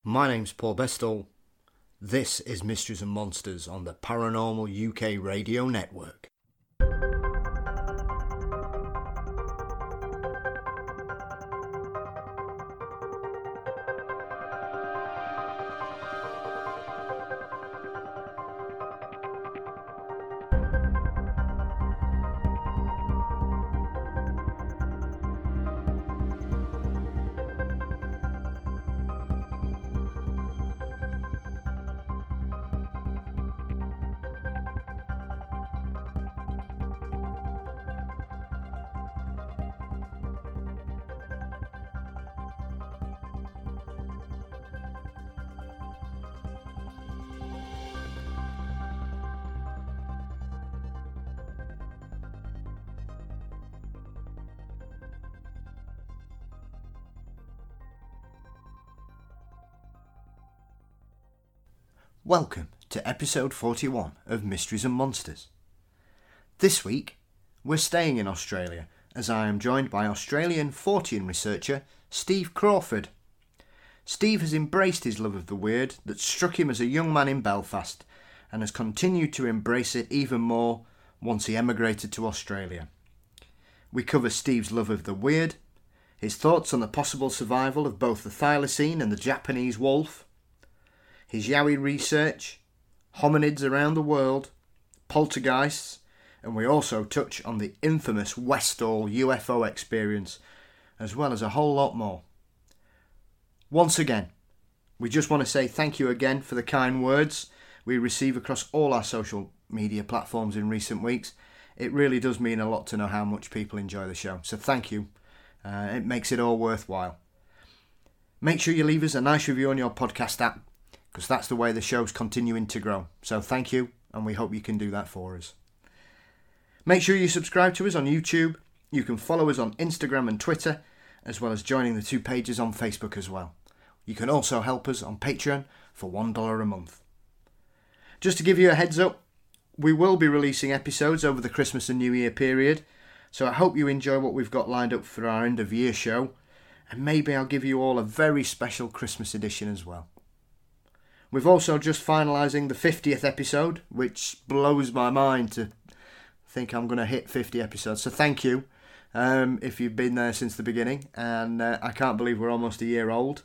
My name's Paul Bestall. This is Mysteries and Monsters on the Paranormal UK Radio Network. Welcome to episode 41 of Mysteries and Monsters. This week, we're staying in Australia as I am joined by Australian Fortean researcher Steve Crawford. Steve has embraced his love of the weird that struck him as a young man in Belfast and has continued to embrace it even more once he emigrated to Australia. We cover Steve's love of the weird, his thoughts on the possible survival of both the thylacine and the Japanese wolf, his Yowie research, hominids around the world, poltergeists, and we also touch on the infamous Westall UFO experience, as well as a whole lot more. Once again, we just want to say thank you again for the kind words we receive across all our social media platforms in recent weeks. It really does mean a lot to know how much people enjoy the show, so thank you. It makes it all worthwhile. Make sure you leave us a nice review on your podcast app, because that's the way the show's continuing to grow. So thank you, and we hope you can do that for us. Make sure you subscribe to us on YouTube. You can follow us on Instagram and Twitter, as well as joining the two pages on Facebook as well. You can also help us on Patreon for $1 a month. Just to give you a heads up, we will be releasing episodes over the Christmas and New Year period, so I hope you enjoy what we've got lined up for our end of year show, and maybe I'll give you all a very special Christmas edition as well. We've also just finalising the 50th episode, which blows my mind to think I'm going to hit 50 episodes. So thank you if you've been there since the beginning. And I can't believe we're almost a year old.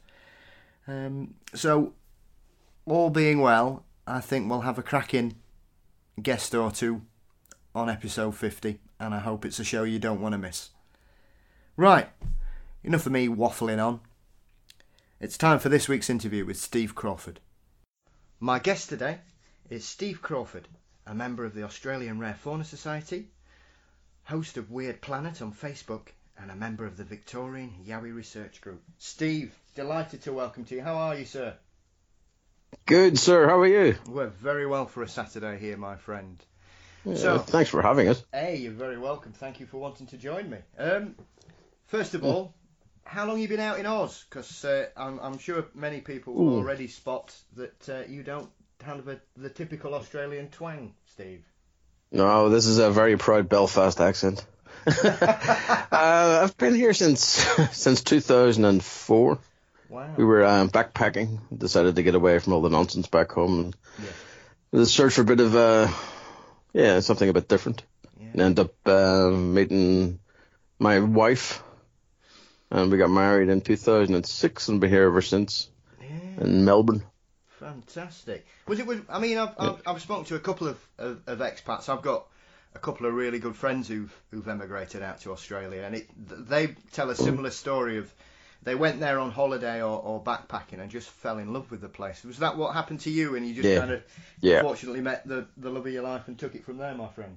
So all being well, I think we'll have a cracking guest or two on episode 50. And I hope it's a show you don't want to miss. Right, enough of me waffling on. It's time for this week's interview with Steve Crawford. My guest today is Steve Crawford, a member of the Australian Rare Fauna Society, host of Weird Planet on Facebook, and a member of the Victorian Yowie Research Group. Steve, delighted to welcome to you. How are you, sir? Good, sir. How are you? We're very well for a Saturday here, my friend. Yeah, so, thanks for having us. Hey, you're very welcome. Thank you for wanting to join me. First of all, how long have you been out in Oz? Because I'm sure many people will already spot that you don't have the typical Australian twang, Steve. No, this is a very proud Belfast accent. I've been here since 2004. Wow. We were backpacking, decided to get away from all the nonsense back home. And search for a bit of, something a bit different. Yeah. And ended up meeting my wife. And we got married in 2006 and been here ever since in Melbourne. Fantastic. I've spoken to a couple of expats. I've got a couple of really good friends who've emigrated out to Australia, and they tell a similar story of they went there on holiday or backpacking and just fell in love with the place. Was that what happened to you, and you just kind of fortunately met the love of your life and took it from there, my friend?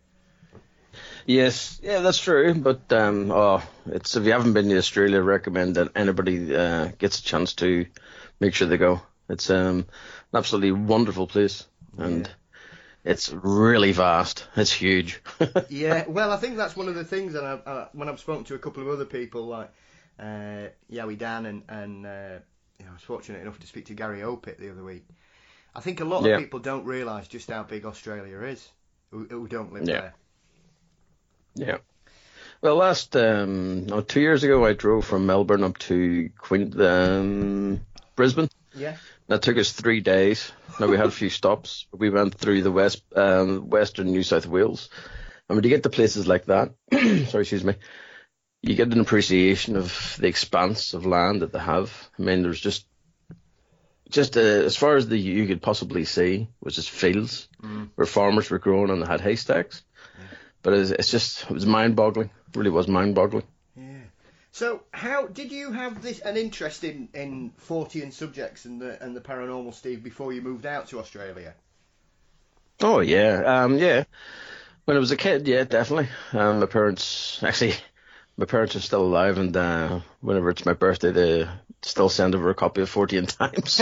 Yes, that's true. But it's if you haven't been to Australia, I recommend that anybody gets a chance to make sure they go. It's an absolutely wonderful place, and it's really vast. It's huge. Yeah, well, I think that's one of the things. And when I've spoken to a couple of other people like Yowie Dan and I was fortunate enough to speak to Gary Opit the other week. I think a lot of people don't realise just how big Australia is who don't live there. Yeah. Well, 2 years ago, I drove from Melbourne up to Brisbane, Yeah. That took us 3 days. Now, we had a few stops. We went through the western New South Wales. And when you get to places like that, sorry, excuse me, you get an appreciation of the expanse of land that they have. I mean, there's just as far as you could possibly see was just fields where farmers were growing and they had haystacks. Yeah. But it was mind-boggling. It really was mind-boggling. Yeah. So, how did you have an interest in Fortean subjects and the paranormal, Steve, before you moved out to Australia? Oh yeah, yeah. When I was a kid, yeah, definitely. My parents are still alive, and whenever it's my birthday, they still send over a copy of 14 Times.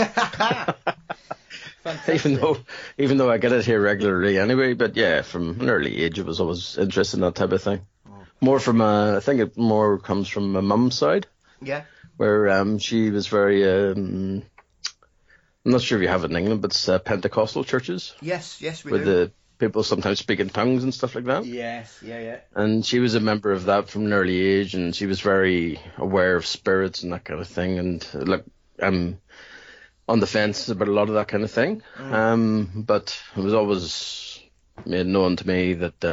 even though I get it here regularly anyway. But yeah, from an early age, I was always interested in that type of thing. More I think it more comes from my mum's side. Yeah. Where she was very, I'm not sure if you have it in England, but it's Pentecostal churches. Yes, we do. Where the people sometimes speak in tongues and stuff like that. Yes, yeah. And she was a member of that from an early age, and she was very aware of spirits and that kind of thing. And look, I'm on the fence about a lot of that kind of thing. But it was always made known to me that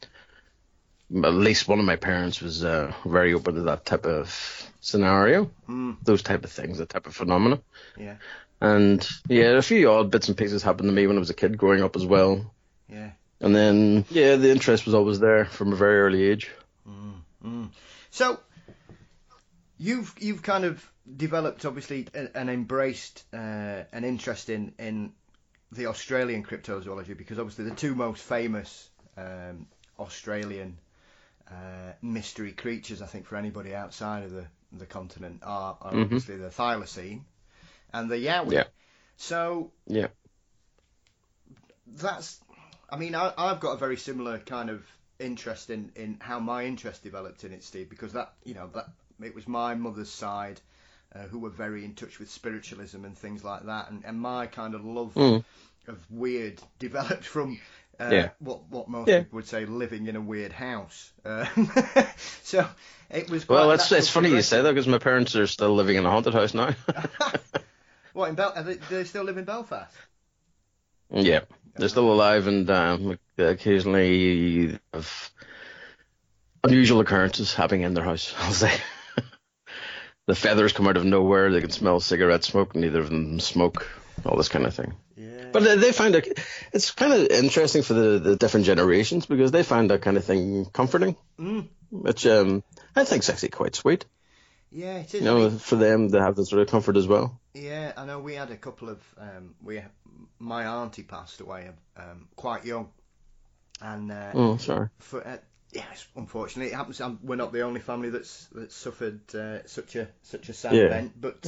at least one of my parents was very open to that type of scenario, those type of things, that type of phenomena. Yeah. And yeah, a few odd bits and pieces happened to me when I was a kid growing up as well. Yeah. And then, yeah, the interest was always there from a very early age. So, you've kind of developed, obviously, and embraced an interest in the Australian cryptozoology, because obviously the two most famous Australian mystery creatures, I think, for anybody outside of the continent are obviously the thylacine and the yowie. Yeah. So, yeah, that's... I mean, I've got a very similar kind of interest in how my interest developed in it, Steve, because that it was my mother's side who were very in touch with spiritualism and things like that, and my kind of love of weird developed from what most people would say living in a weird house. So it was. Well, it's funny you say that, because my parents are still living in a haunted house now. What, in do they still live in Belfast? Yeah. They're still alive, and occasionally have unusual occurrences happening in their house, I'll say. The feathers come out of nowhere, they can smell cigarette smoke, neither of them smoke, all this kind of thing. Yeah. But they find it's kind of interesting for the different generations, because they find that kind of thing comforting, which I think is actually quite sweet. Yeah, it is. You know, for them to have that sort of comfort as well. Yeah, I know we had a couple of... my auntie passed away quite young, and sorry. Yes, unfortunately it happens. We're not the only family that's suffered such a sad event, but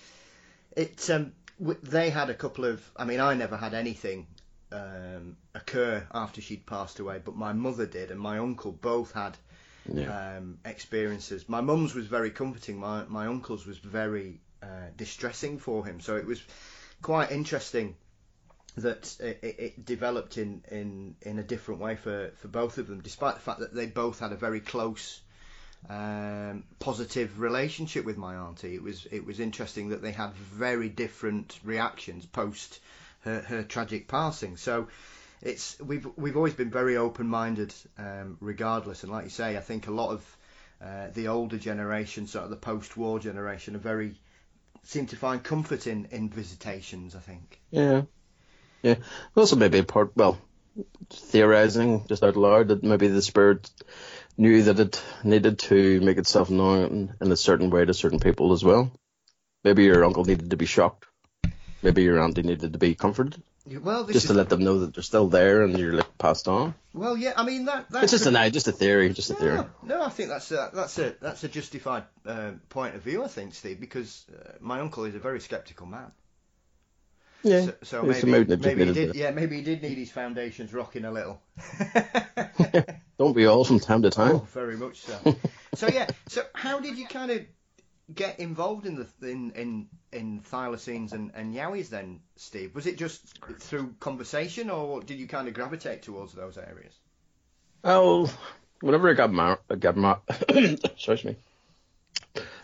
they had a couple of... I mean, I never had anything occur after she'd passed away, but my mother did, and my uncle both had experiences. My mum's was very comforting. My uncle's was very distressing for him. So it was quite interesting that it developed in a different way for both of them, despite the fact that they both had a very close, positive relationship with my auntie. It was interesting that they had very different reactions post her tragic passing. So we've always been very open-minded, regardless. And like you say, I think a lot of the older generation, sort of the post-war generation, seem to find comfort in visitations, I think. Yeah. Yeah. Also maybe theorizing just out loud that maybe the spirit knew that it needed to make itself known in a certain way to certain people as well. Maybe your uncle needed to be shocked. Maybe your auntie needed to be comforted. Well, just to let them know that they're still there and you're passed on. Well, yeah, I mean that's it's just a theory, theory. No, I think that's a justified point of view, I think, Steve, because my uncle is a very sceptical man. Yeah. So maybe he did. Yeah, maybe he did need his foundations rocking a little. Don't we all from time to time? Oh, very much so. So how did you kind of get involved in thylacines and yowies then, Steve? Was it just through conversation, or did you kind of gravitate towards those areas? Oh, whenever I got married,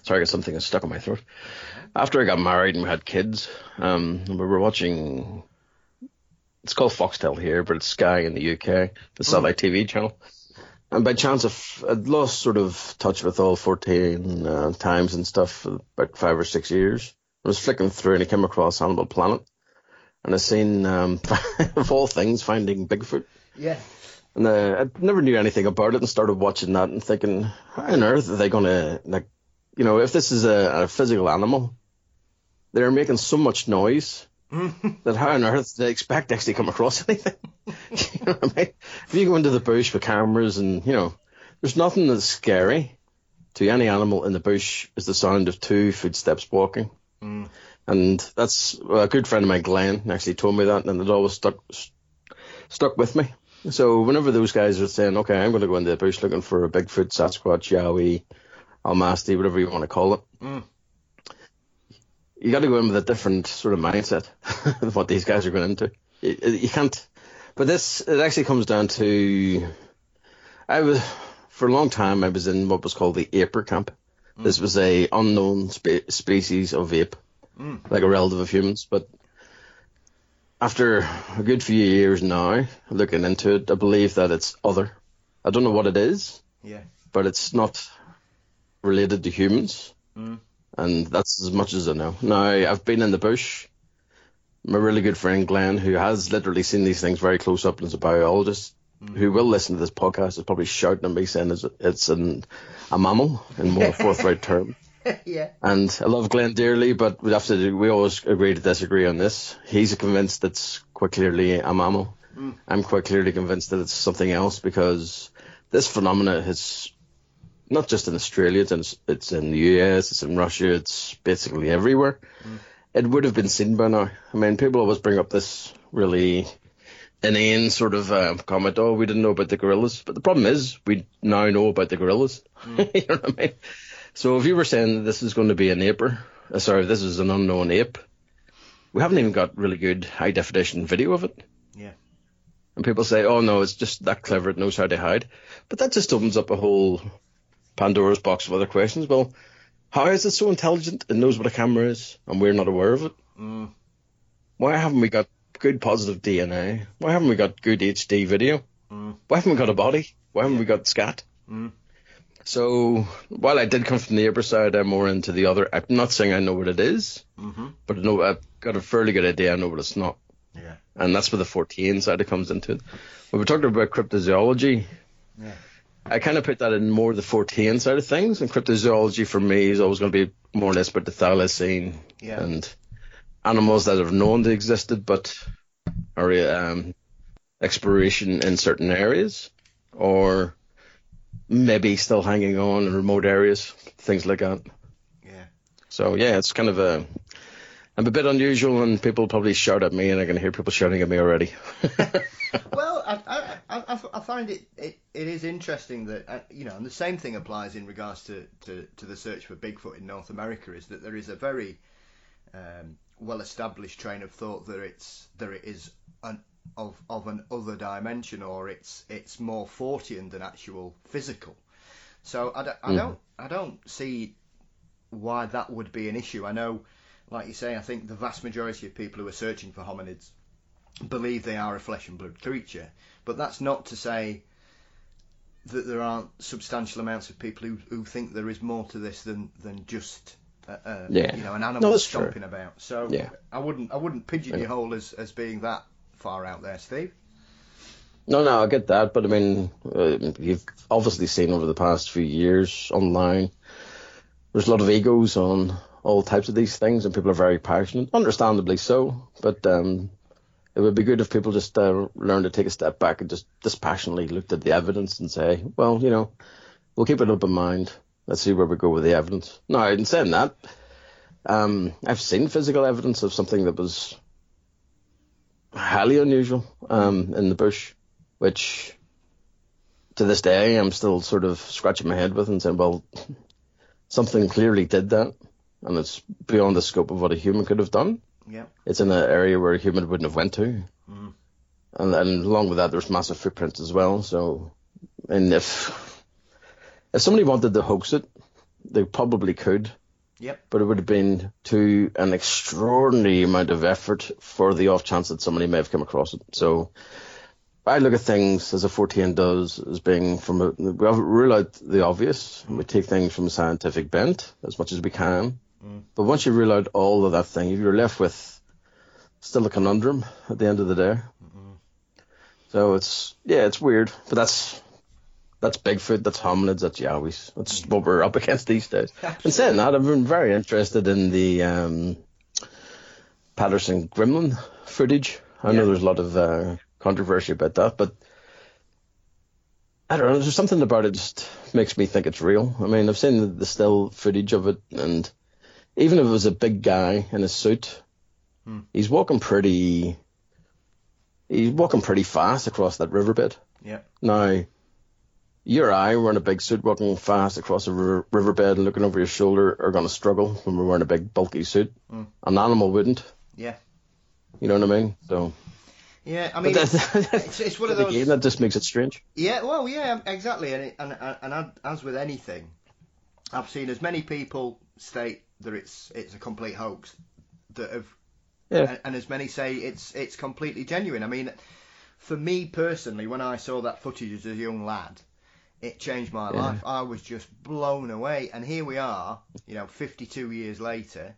Sorry, I got something stuck in my throat. After I got married and we had kids, we were watching. It's called Foxtel here, but it's Sky in the UK, the satellite TV channel. And by chance, I'd lost sort of touch with all 14 times and stuff for about 5 or 6 years. I was flicking through and I came across Animal Planet. And I seen, of all things, Finding Bigfoot. Yeah. And I never knew anything about it and started watching that and thinking, how on earth are they going to, like, you know, if this is a physical animal, they're making so much noise that how on earth do they expect to actually come across anything? You know what I mean? If you go into the bush with cameras and, you know, there's nothing that's scary to any animal in the bush is the sound of 2 footsteps walking. And that's a good friend of mine, Glenn, actually told me that, and it always stuck with me. So whenever those guys are saying, okay, I'm going to go into the bush looking for a Bigfoot, Sasquatch, Yowie, Almasty, whatever you want to call it, you got to go in with a different sort of mindset of what these guys are going into. You can't. But it actually comes down to, for a long time, I was in what was called the aper camp. This was a unknown species of ape, like a relative of humans. But after a good few years now, looking into it, I believe that it's other. I don't know what it is, but it's not related to humans. And that's as much as I know. Now, I've been in the bush. My really good friend Glenn, who has literally seen these things very close up and is a biologist, who will listen to this podcast, is probably shouting at me saying it's a mammal in more forthright term. Yeah. And I love Glenn dearly, but we always agree to disagree on this. He's convinced it's quite clearly a mammal. I'm quite clearly convinced that it's something else, because this phenomena has not just in Australia, it's in the US, it's in Russia, it's basically everywhere. It would have been seen by now. I mean, people always bring up this really inane sort of comment, oh, we didn't know about the gorillas. But the problem is, we now know about the gorillas. You know what I mean? So if you were saying this is going to be an aper, this is an unknown ape, we haven't even got really good high-definition video of it. Yeah. And people say, oh, no, it's just that clever, it knows how to hide. But that just opens up a whole Pandora's box of other questions. Well, how is it so intelligent? It knows what a camera is, and we're not aware of it. Why haven't we got good positive DNA? Why haven't we got good HD video? Why haven't we got a body? Why haven't we got scat? So while I did come from the aper side, I'm more into the other. I'm not saying I know what it is, but I know I've got a fairly good idea. I know what it's not. Yeah. And that's where the 14 side it comes into it. When we're talking about cryptozoology, I kind of put that in more the 14 side of things, and cryptozoology for me is always going to be more or less about the thylacine and animals that have known they existed but are exploration in certain areas, or maybe still hanging on in remote areas, things like that. Yeah. So yeah, it's kind of I'm a bit unusual, and people probably shout at me, and I can hear people shouting at me already. Well, I find it is interesting that and the same thing applies in regards to the search for Bigfoot in North America, is that there is a very well established train of thought that it is of an other dimension, or it's more Fortean than actual physical. So I don't see why that would be an issue. I know, like you say, I think the vast majority of people who are searching for hominids believe they are a flesh and blood creature, but that's not to say that there aren't substantial amounts of people who think there is more to this than just an animal stomping about. So I wouldn't pigeonhole as being that far out there, Steve. No, I get that, but I mean, you've obviously seen over the past few years online, there's a lot of egos on all types of these things, and people are very passionate, understandably so, but it would be good if people just learn to take a step back and just dispassionately looked at the evidence and say, well, we'll keep an open mind. Let's see where we go with the evidence. Now, in saying that, I've seen physical evidence of something that was highly unusual in the bush, which to this day I'm still sort of scratching my head with and saying, well, something clearly did that, and it's beyond the scope of what a human could have done. Yeah. It's in an area where a human wouldn't have went to. And along with that, there's massive footprints as well. So, and if somebody wanted to hoax it, they probably could. Yep. But it would have been to an extraordinary amount of effort for the off chance that somebody may have come across it. So I look at things, as a 14 does, as being we rule out the obvious. We take things from a scientific bent as much as we can. But once you rule out all of that thing, you're left with still a conundrum at the end of the day. So it's weird. But that's Bigfoot, that's hominids, that's Yowies. That's what we're up against these days. Absolutely. And saying that, I've been very interested in the Patterson Gremlin footage. I know there's a lot of controversy about that, but I don't know, there's something about it just makes me think it's real. I mean, I've seen the still footage of it, and even if it was a big guy in a suit, he's walking pretty fast across that riverbed. Yeah. Now, you or I wearing a big suit walking fast across a riverbed and looking over your shoulder are going to struggle when we're wearing a big bulky suit. An animal wouldn't. Yeah. You know what I mean? So. Yeah, I mean, it's one of those. Again, that just makes it strange. Yeah, well, yeah, exactly, and as with anything, I've seen as many people state that it's a complete hoax that have, and as many say it's completely genuine. I mean, for me personally, when I saw that footage as a young lad, it changed my life. I was just blown away, and here we are, 52 years later.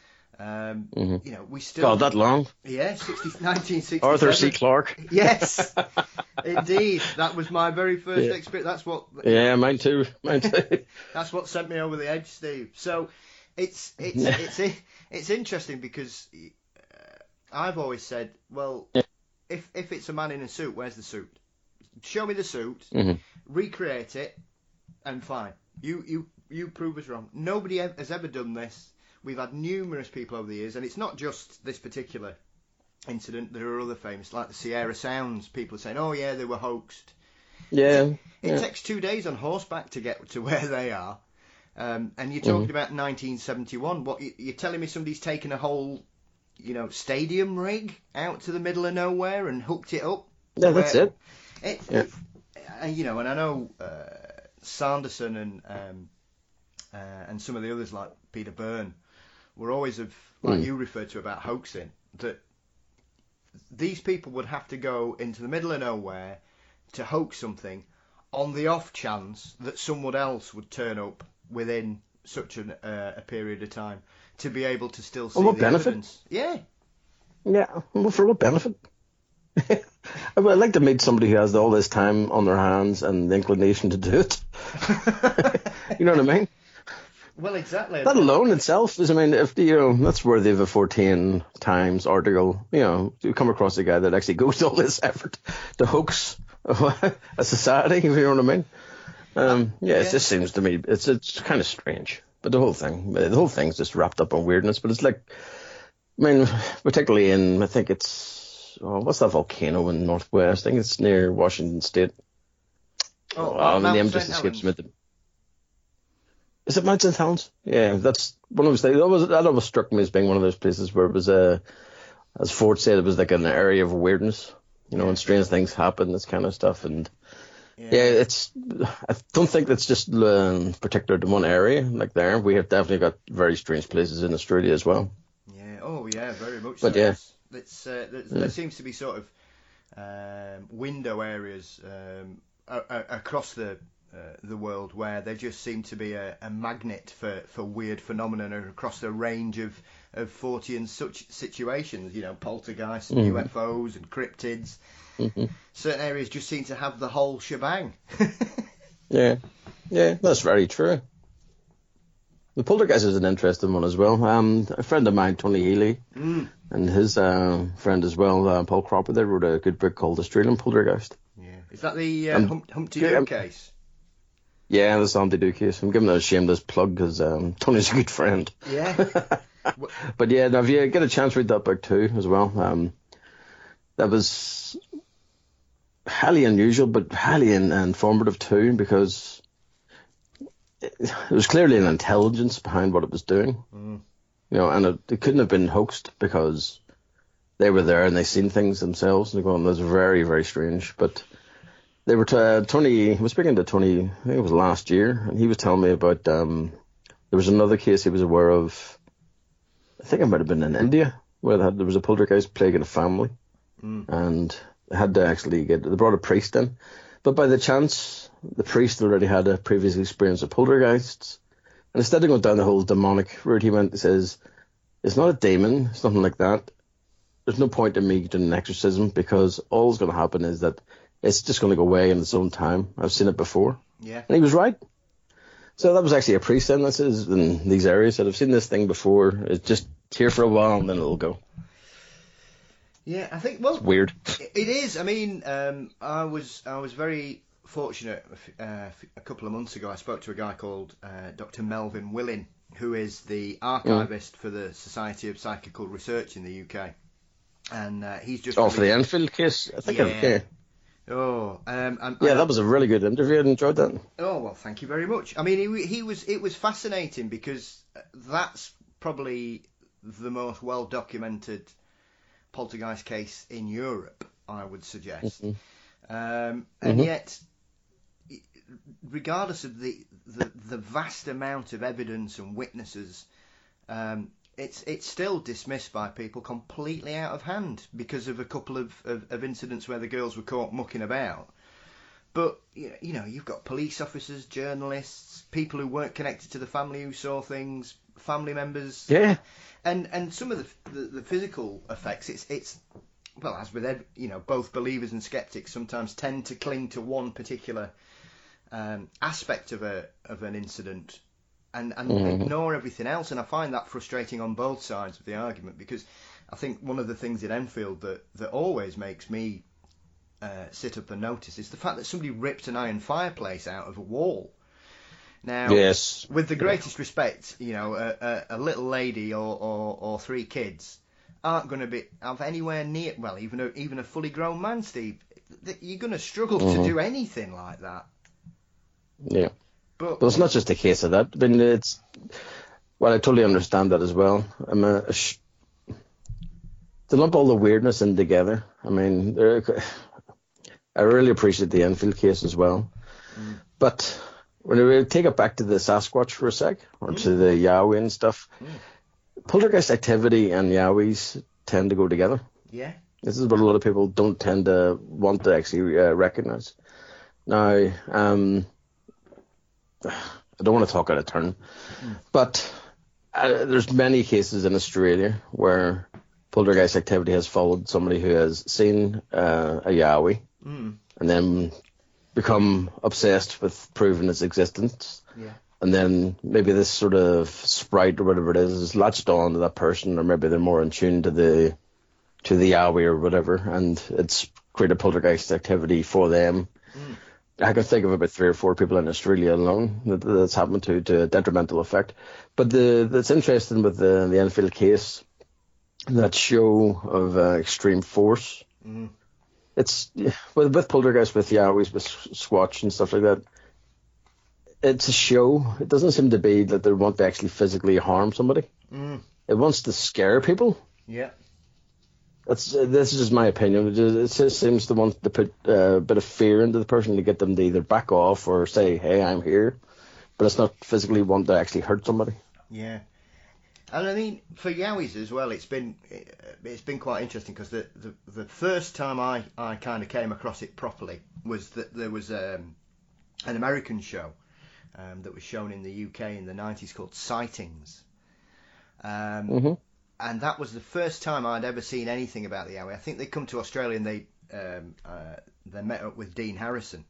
We still... God, that long? Yeah, 1967. Arthur C. Clarke. Yes, indeed. That was my very first experience. That's what... Yeah, mine too. That's what sent me over the edge, Steve. So it's interesting because I've always said, well, if it's a man in a suit, where's the suit? Show me the suit, recreate it, and fine. You prove us wrong. Nobody has ever done this. We've had numerous people over the years, and it's not just this particular incident. There are other famous, like the Sierra Sounds. People are saying, oh, yeah, they were hoaxed. Yeah. It takes 2 days on horseback to get to where they are. And you're talking about 1971. What, you're telling me somebody's taken a whole, stadium rig out to the middle of nowhere and hooked it up? Yeah, that's it. And I know Sanderson and some of the others like Peter Byrne were always like you referred to about hoaxing, that these people would have to go into the middle of nowhere to hoax something on the off chance that someone else would turn up within such a period of time to be able to still see the evidence. Yeah. Yeah. Well, for what benefit? I'd like to meet somebody who has all this time on their hands and the inclination to do it. You know what I mean? Well, exactly. That alone itself is, if that's worthy of a 14 Times article. You come across a guy that actually goes to all this effort to hoax a society. If you know what I mean? It just seems to me it's kind of strange. But the whole thing's just wrapped up in weirdness. But it's like, particularly in, I think it's what's that volcano in Northwest? I think it's near Washington State. The name just escapes me. Is it Mount St. Helens? Yeah, that's one of those things. That always struck me as being one of those places where it was as Ford said, it was like an area of weirdness. And strange things happen, this kind of stuff. And I don't think that's just particular to one area. Like there, we have definitely got very strange places in Australia as well. Yeah. Oh, yeah, very much. But so. There seems to be sort of window areas across the world where there just seem to be a magnet for weird phenomena across a range of Fortean such situations, poltergeists and UFOs and cryptids. Certain areas just seem to have the whole shebang. Yeah, that's very true. The poltergeist is an interesting one as well. A friend of mine, Tony Healy, and his friend as well, Paul Cropper, they wrote a good book called Australian Poltergeist. Yeah, is that the Humpty Doo case? Yeah, that's the Humpty Doo case. I'm giving it a shameless plug because Tony's a good friend. Yeah. But yeah, now if you get a chance, read that book too as well. That was highly unusual, but highly informative too, because it was clearly an intelligence behind what it was doing. And it couldn't have been hoaxed because they were there and they seen things themselves. And going, that's very, very strange. But they were Tony was speaking to Tony, I think it was last year, and he was telling me about There was another case he was aware of. I think it might have been in India, where there was a poltergeist plaguing a family, and they had to actually they brought a priest in, but by the chance the priest already had a previous experience of poltergeists, and instead of going down the whole demonic route, he went and says, "It's not a demon, it's nothing like that. There's no point in me doing an exorcism because all's going to happen is that it's just going to go away in its own time. I've seen it before." Yeah. And he was right. So that was actually a priest in these areas that I've seen this thing before. It's just here for a while and then it'll go. Yeah, I think, well, it's weird. It is. I mean, I was very fortunate a couple of months ago. I spoke to a guy called Dr. Melvin Willing, who is the archivist for the Society of Psychical Research in the UK. And he's just... for the Enfield case? I think yeah. That was a really good interview. I enjoyed that. Oh, well, thank you very much. I mean, it was fascinating because that's probably the most well-documented poltergeist case in Europe, I would suggest. And yet, regardless of the vast amount of evidence and witnesses, it's still dismissed by people completely out of hand because of a couple of incidents where the girls were caught mucking about. But, you know, you've got police officers, journalists, people who weren't connected to the family who saw things, family members. Yeah. And some of the physical effects, it's well, as with both believers and skeptics sometimes tend to cling to one particular aspect of an incident and ignore everything else. And I find that frustrating on both sides of the argument, because I think one of the things in Enfield that always makes me sit up and notice is the fact that somebody ripped an iron fireplace out of a wall. Now, yes. With the greatest respect, a little lady or three kids aren't going to have anywhere near, well, even a fully grown man, Steve. You're going to struggle to do anything like that. Yeah. But it's not just a case of that. I mean, I totally understand that as well. To lump all the weirdness in together. I mean, I really appreciate the Enfield case as well. But when we take it back to the Sasquatch for a sec, or to the Yowie and stuff, poltergeist activity and Yowies tend to go together. Yeah. This is what a lot of people don't tend to want to actually recognize. Now, I don't want to talk out of turn, but there's many cases in Australia where poltergeist activity has followed somebody who has seen a Yowie and then become obsessed with proving its existence. Yeah. And then maybe this sort of sprite or whatever it is latched on to that person, or maybe they're more in tune to the Yowie or whatever, and it's created poltergeist activity for them. I can think of about 3 or 4 people in Australia alone that's happened to a detrimental effect. But that's interesting with the Enfield case, that show of extreme force. It's with poltergeist, with Yowies, with Squatch and stuff like that. It's a show. It doesn't seem to be that they want to actually physically harm somebody. It wants to scare people. Yeah. This is just my opinion. It just seems to want to put a bit of fear into the person to get them to either back off or say, "Hey, I'm here," but it's not physically want to actually hurt somebody. Yeah. And I mean, for Yowies as well, it's been quite interesting, because the first time I kind of came across it properly was that there was an American show that was shown in the UK in the 90s called Sightings. And that was the first time I'd ever seen anything about the Yowie. I think they come to Australia and they met up with Dean Harrison.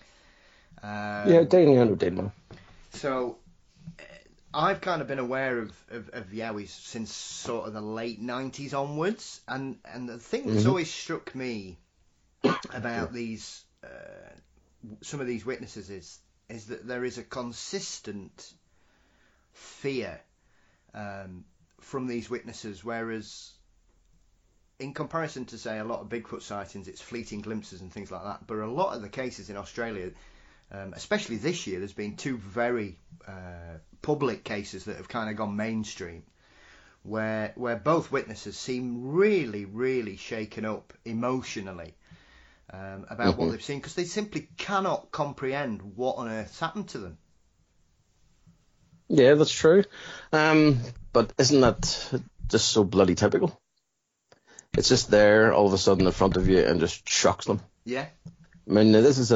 Dean. So I've kind of been aware of Yowies since sort of the late 90s onwards, and the thing that's always struck me about these some of these witnesses is that there is a consistent fear from these witnesses, whereas in comparison to, say, a lot of Bigfoot sightings, it's fleeting glimpses and things like that. But a lot of the cases in Australia, especially this year, there's been 2 very public cases that have kind of gone mainstream, where both witnesses seem really, really shaken up emotionally about what they've seen, because they simply cannot comprehend what on earth's happened to them. Yeah, that's true. But isn't that just so bloody typical? It's just there all of a sudden in front of you and just shocks them. Yeah. I mean,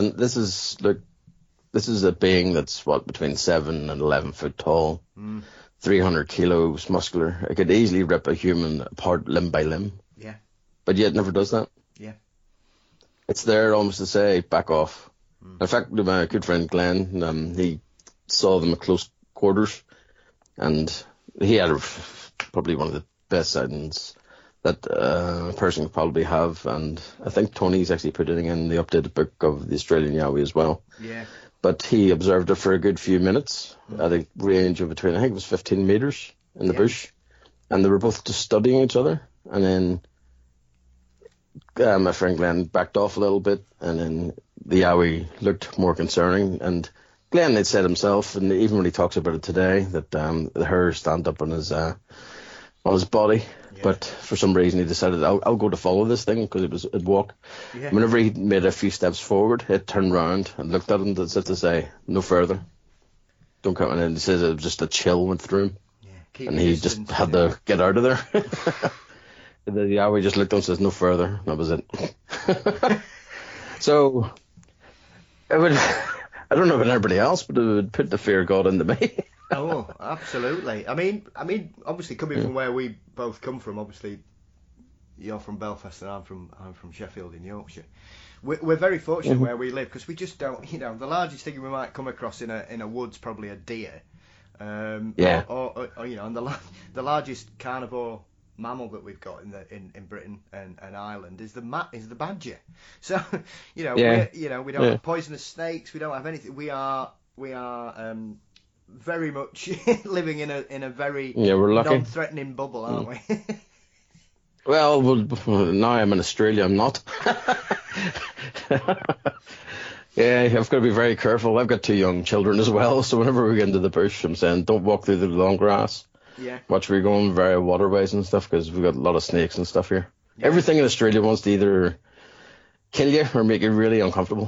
this is a being that's between 7 and 11 foot tall, 300 kilos muscular. It could easily rip a human apart limb by limb. Yeah. But yet never does that. Yeah. It's there almost to say, back off. In fact, my good friend Glenn, he saw them at close quarters, and he had probably one of the best sightings that a person could probably have. And I think Tony's actually putting in the updated book of the Australian Yowie as well. Yeah. But he observed it for a good few minutes at a range of between, I think it was 15 meters in the bush, and they were both just studying each other. And then my friend Glenn backed off a little bit, and then the Yowie looked more concerning. And Glenn had said himself, and even when he talks about it today, that the hairs stand up on his body. Yeah. But for some reason he decided, I'll go to follow this thing, because it'd walk. Yeah. Whenever he made a few steps forward, it turned round and looked at him as if to say, no further. Don't come in. And he says it was just a chill went through him. Yeah, and he just had to get out of there. And the Yowie just looked at him and says, no further. That was it. So, I don't know about anybody else, but it would put the fear of God into me. Oh, absolutely. I mean, obviously coming from where we both come from, obviously you're from Belfast and I'm from Sheffield in Yorkshire. We're very fortunate where we live, because we just don't, the largest thing we might come across in a wood's probably a deer. Yeah. Or and the largest carnivore mammal that we've got in Britain and Ireland is the badger. So we don't have poisonous snakes. We don't have anything. We are very much living in a very non-threatening bubble, aren't we? Well, now I'm in Australia. I'm not. Yeah, I've got to be very careful. I've got 2 young children as well, so whenever we get into the bush, I'm saying don't walk through the long grass. Yeah. Watch where you're going, very waterways and stuff, because we've got a lot of snakes and stuff here. Yeah. Everything in Australia wants to either kill you or make you really uncomfortable.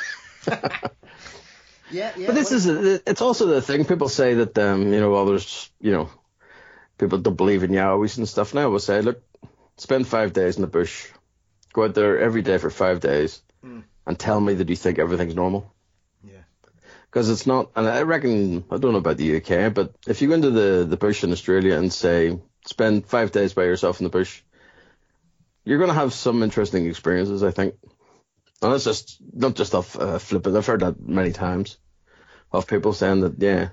Yeah. But it's also the thing. People say that, there's, people don't believe in Yowies and stuff. Now I will say, look, spend 5 days in the bush, go out there every day for 5 days, and tell me that you think everything's normal. Yeah. Because it's not, and I reckon, I don't know about the UK, but if you go into the bush in Australia and say, spend 5 days by yourself in the bush, you're going to have some interesting experiences, I think. And it's just, not just off flipping, I've heard that many times, of people saying that, yeah.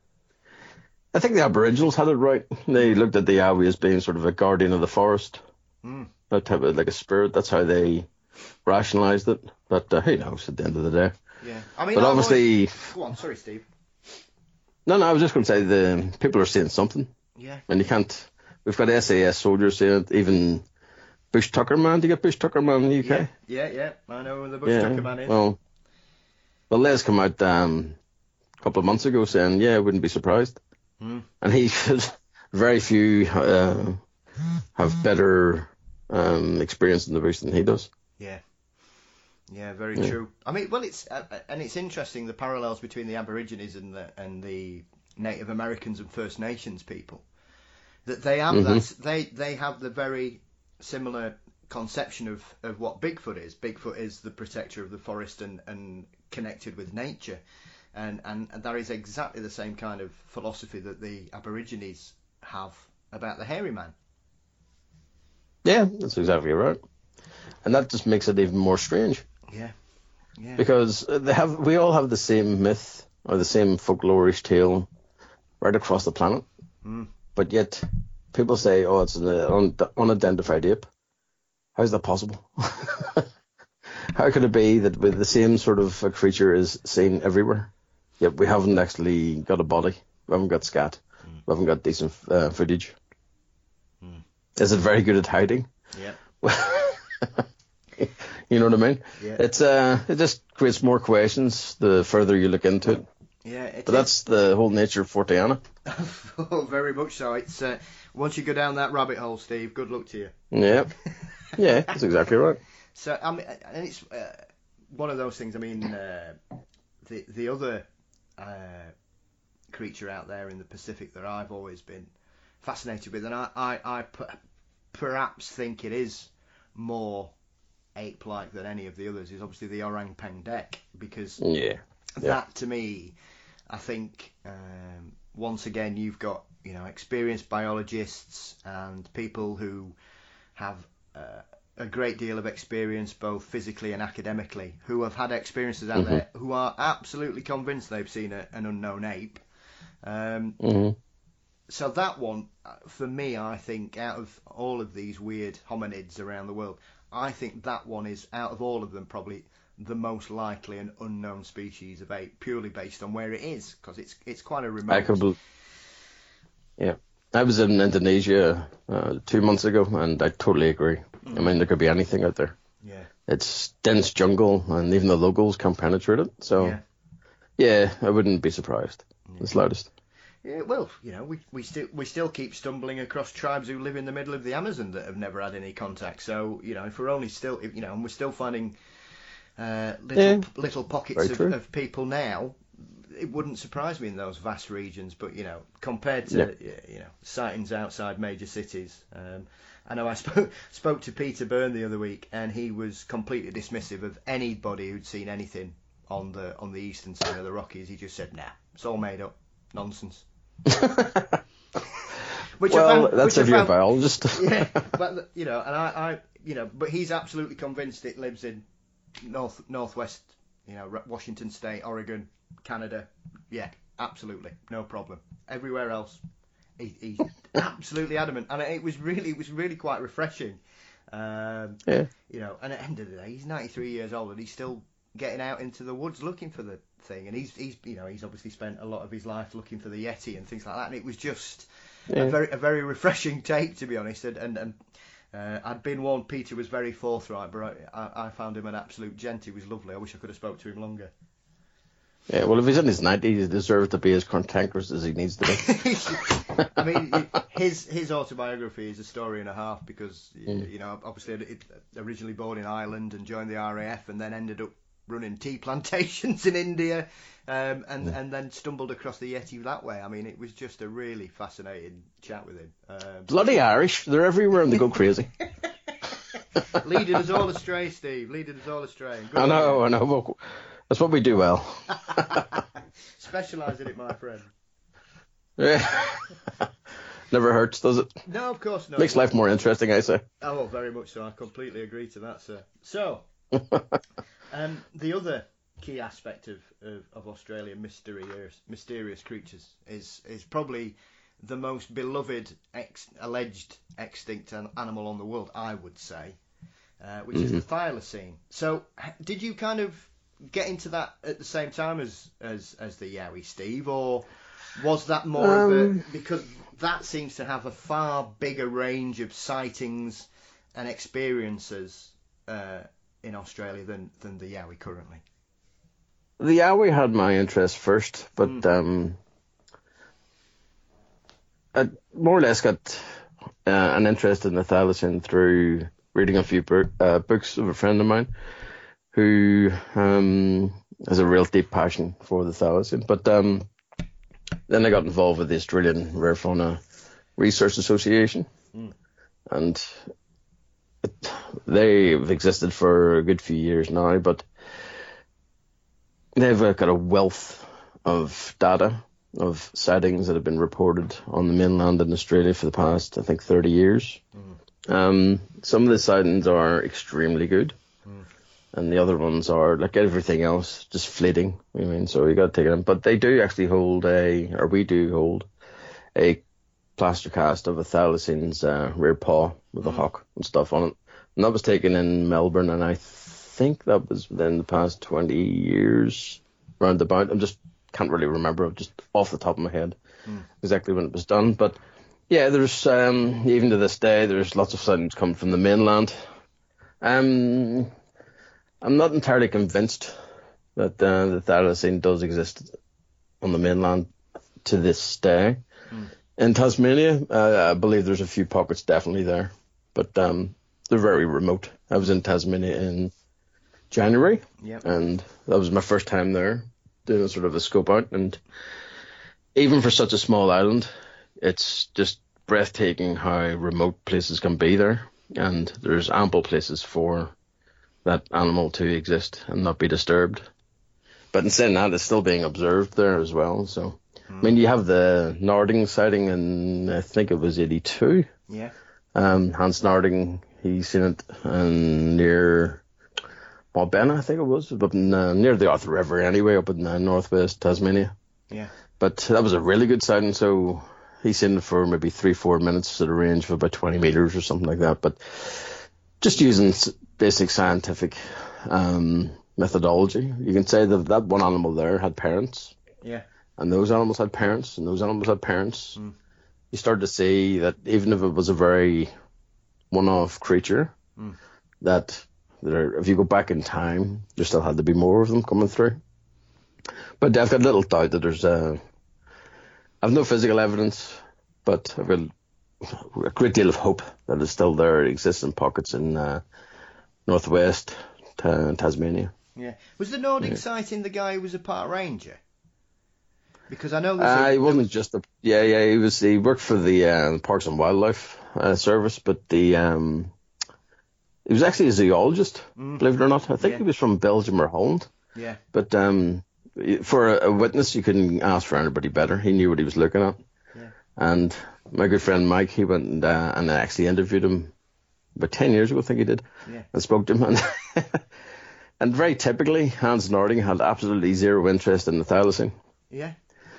I think the Aboriginals had it right. They looked at the Yowie as being sort of a guardian of the forest. That type of, like a spirit. That's how they rationalised it. But who knows at the end of the day. Yeah. I mean, but obviously... Go on, sorry, Steve. No, I was just going to say the people are saying something. Yeah. And you can't... We've got SAS soldiers saying it, even... Bush Tucker Man, do you get Bush Tucker Man in the UK? Yeah. I know who the Bush Tucker Man is. Well, Les come out a couple of months ago saying, I wouldn't be surprised. And he said very few have better experience in the bush than he does. Yeah, very true. I mean, well, it's interesting, the parallels between the Aborigines and the Native Americans and First Nations people. That they have they have the very similar conception of what Bigfoot is. Bigfoot is the protector of the forest and connected with nature. And that is exactly the same kind of philosophy that the Aborigines have about the hairy man. Yeah, that's exactly right. And that just makes it even more strange. Yeah. Because we all have the same myth or the same folklorish tale right across the planet. But yet people say, it's an unidentified ape. How is that possible? How could it be that with the same sort of a creature is seen everywhere? Yet we haven't actually got a body. We haven't got scat. We haven't got decent footage. Is it very good at hiding? Yeah. You know what I mean? Yeah. It's it just creates more questions the further you look into it. Yeah. But that's the whole nature of Forteana. Oh, very much so. It's once you go down that rabbit hole, Steve, good luck to you. Yeah. Yeah, that's exactly right. So and it's one of those things. I mean, the other creature out there in the Pacific that I've always been fascinated with, and I perhaps think it is more ape-like than any of the others, is obviously the orang pendek, because that to me, I think once again you've got experienced biologists and people who have a great deal of experience both physically and academically, who have had experiences out there, who are absolutely convinced they've seen an unknown ape. So that one, for me, I think out of all of these weird hominids around the world, I think that one is, out of all of them, probably the most likely an unknown species of ape, purely based on where it is, because it's quite a remote. I was in Indonesia 2 months ago, and I totally agree. I mean, there could be anything out there. Yeah. It's dense jungle, and even the locals can't penetrate it. So, I wouldn't be surprised. The slightest. Yeah, well, we still keep stumbling across tribes who live in the middle of the Amazon that have never had any contact. So, if we're only still, and we're still finding little pockets of people now, it wouldn't surprise me in those vast regions. But compared to sightings outside major cities, I know I spoke to Peter Byrne the other week, and he was completely dismissive of anybody who'd seen anything on the eastern side of the Rockies. He just said, "Nah, it's all made up nonsense." That's if you're a biologist. Yeah, but and I but he's absolutely convinced it lives in northwest, Washington State, Oregon, Canada. Yeah, absolutely, no problem. Everywhere else, he's absolutely adamant, and it was really quite refreshing. And at the end of the day, he's 93 years old, and he's still getting out into the woods looking for the thing, and he's obviously spent a lot of his life looking for the Yeti and things like that, and it was just a very refreshing take, to be honest. And I'd been warned Peter was very forthright, but I found him an absolute gent. He was lovely. I wish I could have spoke to him longer. Yeah, well, if he's in his 90s, he deserves to be as cantankerous as he needs to be. I mean, his autobiography is a story and a half, because obviously it originally born in Ireland and joined the RAF, and then ended up running tea plantations in India, and then stumbled across the Yeti that way. I mean, it was just a really fascinating chat with him. Bloody Irish, they're everywhere and they go crazy. Leading us all astray, Steve. Leading us all astray. I know. That's what we do well. Specialise in it, my friend. Yeah. Never hurts, does it? No, of course not. Makes life more interesting, I say. Oh, very much so. I completely agree to that, sir. So, the other key aspect of Australian mysterious creatures is probably the most beloved alleged extinct animal on the world, I would say, which is the thylacine. So, did you kind of get into that at the same time as the Yowie, Steve, or was that more of a, because that seems to have a far bigger range of sightings and experiences in Australia than the Yowie currently? The Yowie had my interest first, but I more or less got an interest in the thylacine through reading a few books of a friend of mine who has a real deep passion for the thylacine. But then I got involved with the Australian Rare Fauna Research Association, and they've existed for a good few years now, but they've got a wealth of data of sightings that have been reported on the mainland in Australia for the past, I think, 30 years. Some of the sightings are extremely good, and the other ones are, like everything else, just fleeting. I mean, so you got to take it in. But they do actually hold we do hold a plaster cast of a thylacine's rear paw with a hawk and stuff on it. And that was taken in Melbourne, and I think that was within the past 20 years, roundabout. Can't really remember, just off the top of my head, exactly when it was done. But yeah, there's even to this day, there's lots of sightings coming from the mainland. I'm not entirely convinced that the thylacine does exist on the mainland to this day. In Tasmania, I believe there's a few pockets definitely there, but they're very remote. I was in Tasmania in January, and that was my first time there, doing a sort of a scope out, and even for such a small island, it's just breathtaking how remote places can be there, and there's ample places for that animal to exist and not be disturbed. But in saying that, it's still being observed there as well. So, I mean, you have the Narding sighting in, I think it was 82. Yeah. Hans Narding, he's seen it near Malbena, I think it was, up in, near the Arthur River anyway, up in northwest Tasmania. Yeah. But that was a really good sighting, so he's seen it for maybe 3-4 minutes at a range of about 20 meters or something like that. But just using basic scientific methodology, you can say that one animal there had parents. Yeah. And those animals had parents, and those animals had parents. You start to see that even if it was a very one-off creature, that if you go back in time, there still had to be more of them coming through. But I've got little doubt that there's I've no physical evidence, but I've got a great deal of hope that it's still there. It exists in pockets in northwest Tasmania. Yeah. Was the Nordic sighting the guy who was a park ranger? Because I know he wasn't just a he worked for the Parks and Wildlife Service, but he was actually a zoologist, believe it or not. I think he was from Belgium or Holland. Yeah. But for a witness, you couldn't ask for anybody better. He knew what he was looking at. Yeah. And my good friend Mike, he went and actually interviewed him about 10 years ago, I think he did, and spoke to him. And very typically, Hans Narding had absolutely zero interest in the thylacine. Yeah.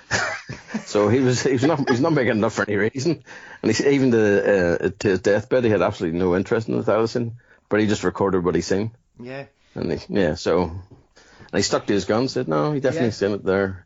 So he's not making enough for any reason, and even to his deathbed, he had absolutely no interest in the thylacine, but he just recorded what he seen. Yeah. And he stuck to his guns. Said no, he definitely seen it there.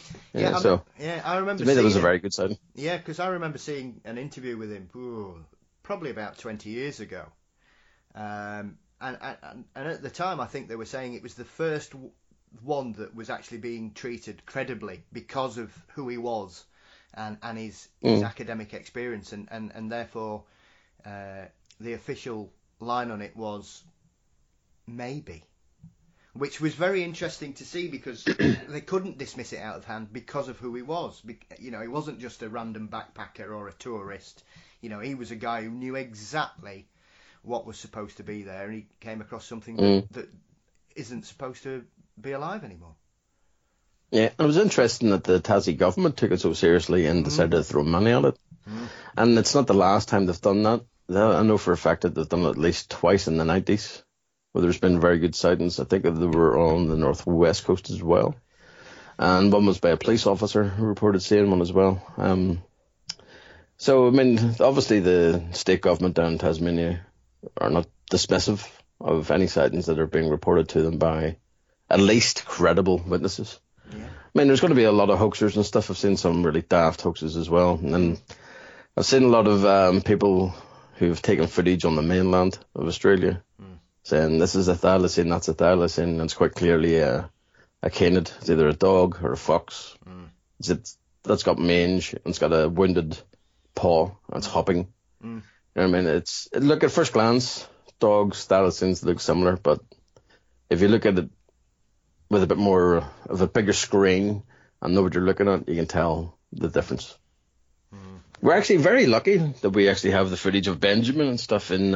I remember. To me, that was a very good sighting. Yeah, because I remember seeing an interview with him, probably about 20 years ago, and at the time, I think they were saying it was the first one that was actually being treated credibly because of who he was and his academic experience, and therefore the official line on it was maybe, which was very interesting to see because they couldn't dismiss it out of hand because of who he was. He wasn't just a random backpacker or a tourist. He was a guy who knew exactly what was supposed to be there, and he came across something that isn't supposed to be alive anymore. Yeah, and it was interesting that the Tassie government took it so seriously and decided to throw money at it. And it's not the last time they've done that. I know for a fact that they've done it at least twice in the 90s, where there's been very good sightings. I think they were on the northwest coast as well. And one was by a police officer who reported seeing one as well. So, I mean, obviously the state government down in Tasmania are not dismissive of any sightings that are being reported to them by at least credible witnesses. Yeah. I mean, there's going to be a lot of hoaxers and stuff. I've seen some really daft hoaxes as well. And I've seen a lot of people who've taken footage on the mainland of Australia saying this is a thylacine, that's a thylacine, and it's quite clearly a canid. It's either a dog or a fox. That's got mange and it's got a wounded paw and it's hopping. You know what I mean? Look at first glance, dogs, thylacines look similar, but if you look at it with a bit more of a bigger screen and know what you're looking at, you can tell the difference. We're actually very lucky that we actually have the footage of Benjamin and stuff in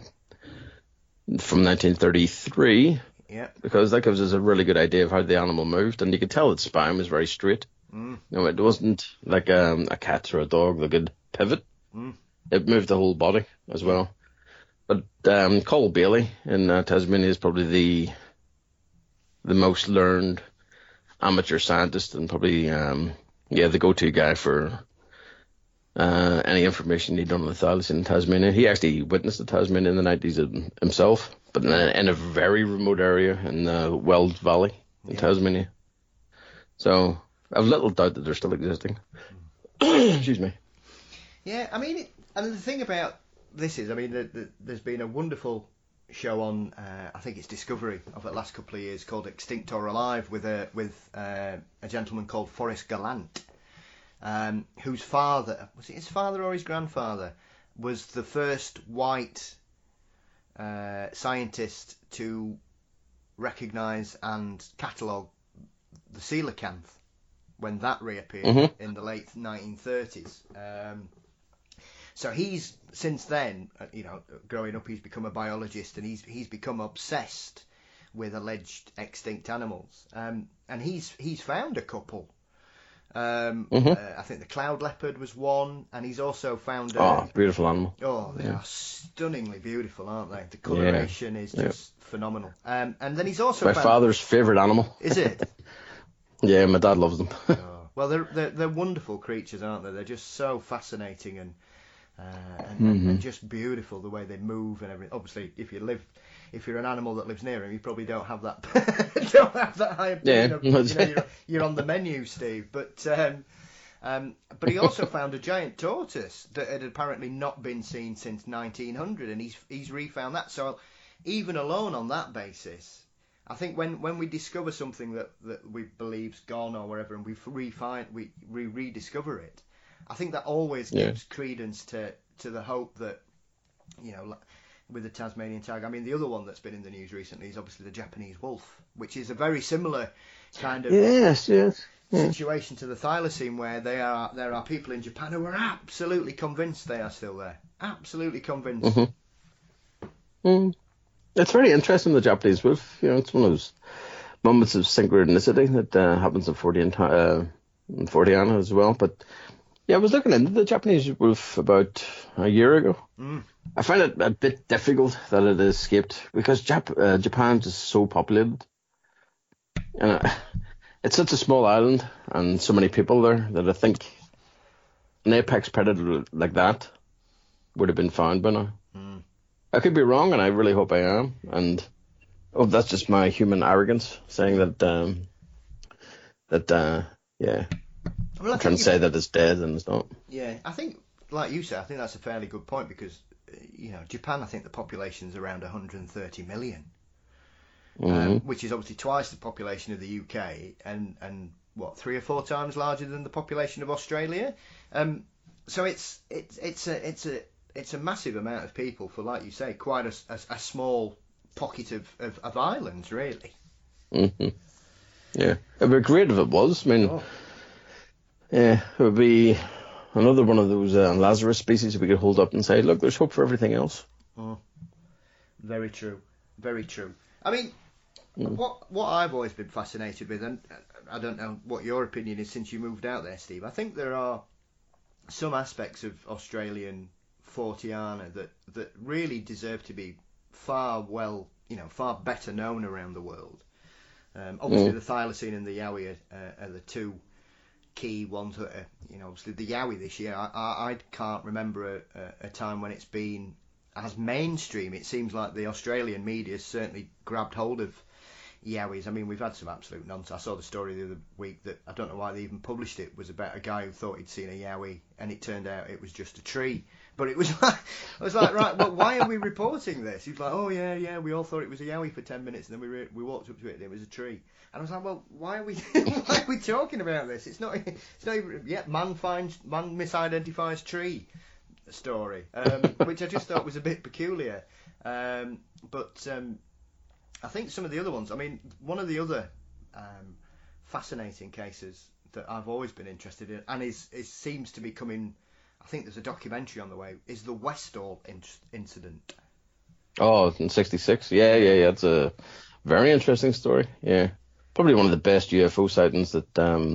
from 1933. Yeah. Because that gives us a really good idea of how the animal moved, and you could tell its spine was very straight. It wasn't like a cat or a dog that could pivot. It moved the whole body as well. But Cole Bailey in Tasmania is probably the most learned amateur scientist and probably the go-to guy for any information you need on the thylacine in Tasmania. He actually witnessed the Tasmania in the 90s himself, but in a very remote area in the Wells Valley in Tasmania. So I've little doubt that they're still existing. Excuse me. Yeah, I mean, and the thing about this is, I mean, there's been a wonderful show on, I think it's Discovery, of the last couple of years called Extinct or Alive with a gentleman called Forrest Gallant, whose father, was it his father or his grandfather, was the first white scientist to recognise and catalogue the coelacanth, when that reappeared in the late 1930s. So he's since then, growing up, he's become a biologist, and he's become obsessed with alleged extinct animals. And he's found a couple. I think the cloud leopard was one, and he's also found beautiful animal. Oh, they are stunningly beautiful, aren't they? The coloration is just phenomenal. And then he's also my father's favourite animal. Is it? Yeah, my dad loves them. Well, they're wonderful creatures, aren't they? They're just so fascinating and just beautiful the way they move and everything. Obviously, if you're an animal that lives near him, you probably don't have that high opinion of, you're on the menu, Steve. But he also found a giant tortoise that had apparently not been seen since 1900, and he's refound that. So even alone on that basis, I think when we discover something that we believe's gone or whatever, and we rediscover it, I think that always gives credence to the hope that, with the Tasmanian tiger. I mean, the other one that's been in the news recently is obviously the Japanese wolf, which is a very similar kind of situation to the thylacine, where there are people in Japan who are absolutely convinced they are still there. Absolutely convinced. It's very interesting, the Japanese wolf. It's one of those moments of synchronicity that happens in Forteana as well. But yeah, I was looking into the Japanese wolf about a year ago. I find it a bit difficult that it escaped, because Japan is so populated, and it's such a small island and so many people there that I think an apex predator like that would have been found by now. I could be wrong, and I really hope I am. And that's just my human arrogance saying that. I'm trying to say that it's dead and it's not. Yeah, I think, like you said, I think that's a fairly good point, because Japan, I think the population's around 130 million, which is obviously twice the population of the UK, and what, 3 or 4 times larger than the population of Australia. So it's a massive amount of people for, like you say, quite a small pocket of islands, really. Yeah, it would be great if it was. I mean, it would be another one of those Lazarus species we could hold up and say, look, there's hope for everything else. Very true. Very true. I mean, what I've always been fascinated with, and I don't know what your opinion is since you moved out there, Steve, I think there are some aspects of Australian Forteana that really deserve to be far better known around the world. Obviously, the thylacine and the yowie are the two key ones that are, obviously the yowie this year. I can't remember a time when it's been as mainstream. It seems like the Australian media has certainly grabbed hold of yowies. I mean, we've had some absolute nonsense. I saw the story the other week that I don't know why they even published it. Was about a guy who thought he'd seen a yowie, and it turned out it was just a tree. But it was like, I was like, right, well, why are we reporting this? He was like, oh yeah, we all thought it was a yowie for 10 minutes, and then we walked up to it and it was a tree. And I was like, well, why are we talking about this? It's not even man misidentifies tree story, which I just thought was a bit peculiar. But I think some of the other ones, I mean, one of the other fascinating cases that I've always been interested in, and seems to be coming, I think there's a documentary on the way, is the Westall incident. Oh, in '66? Yeah. It's a very interesting story. Yeah. Probably one of the best UFO sightings that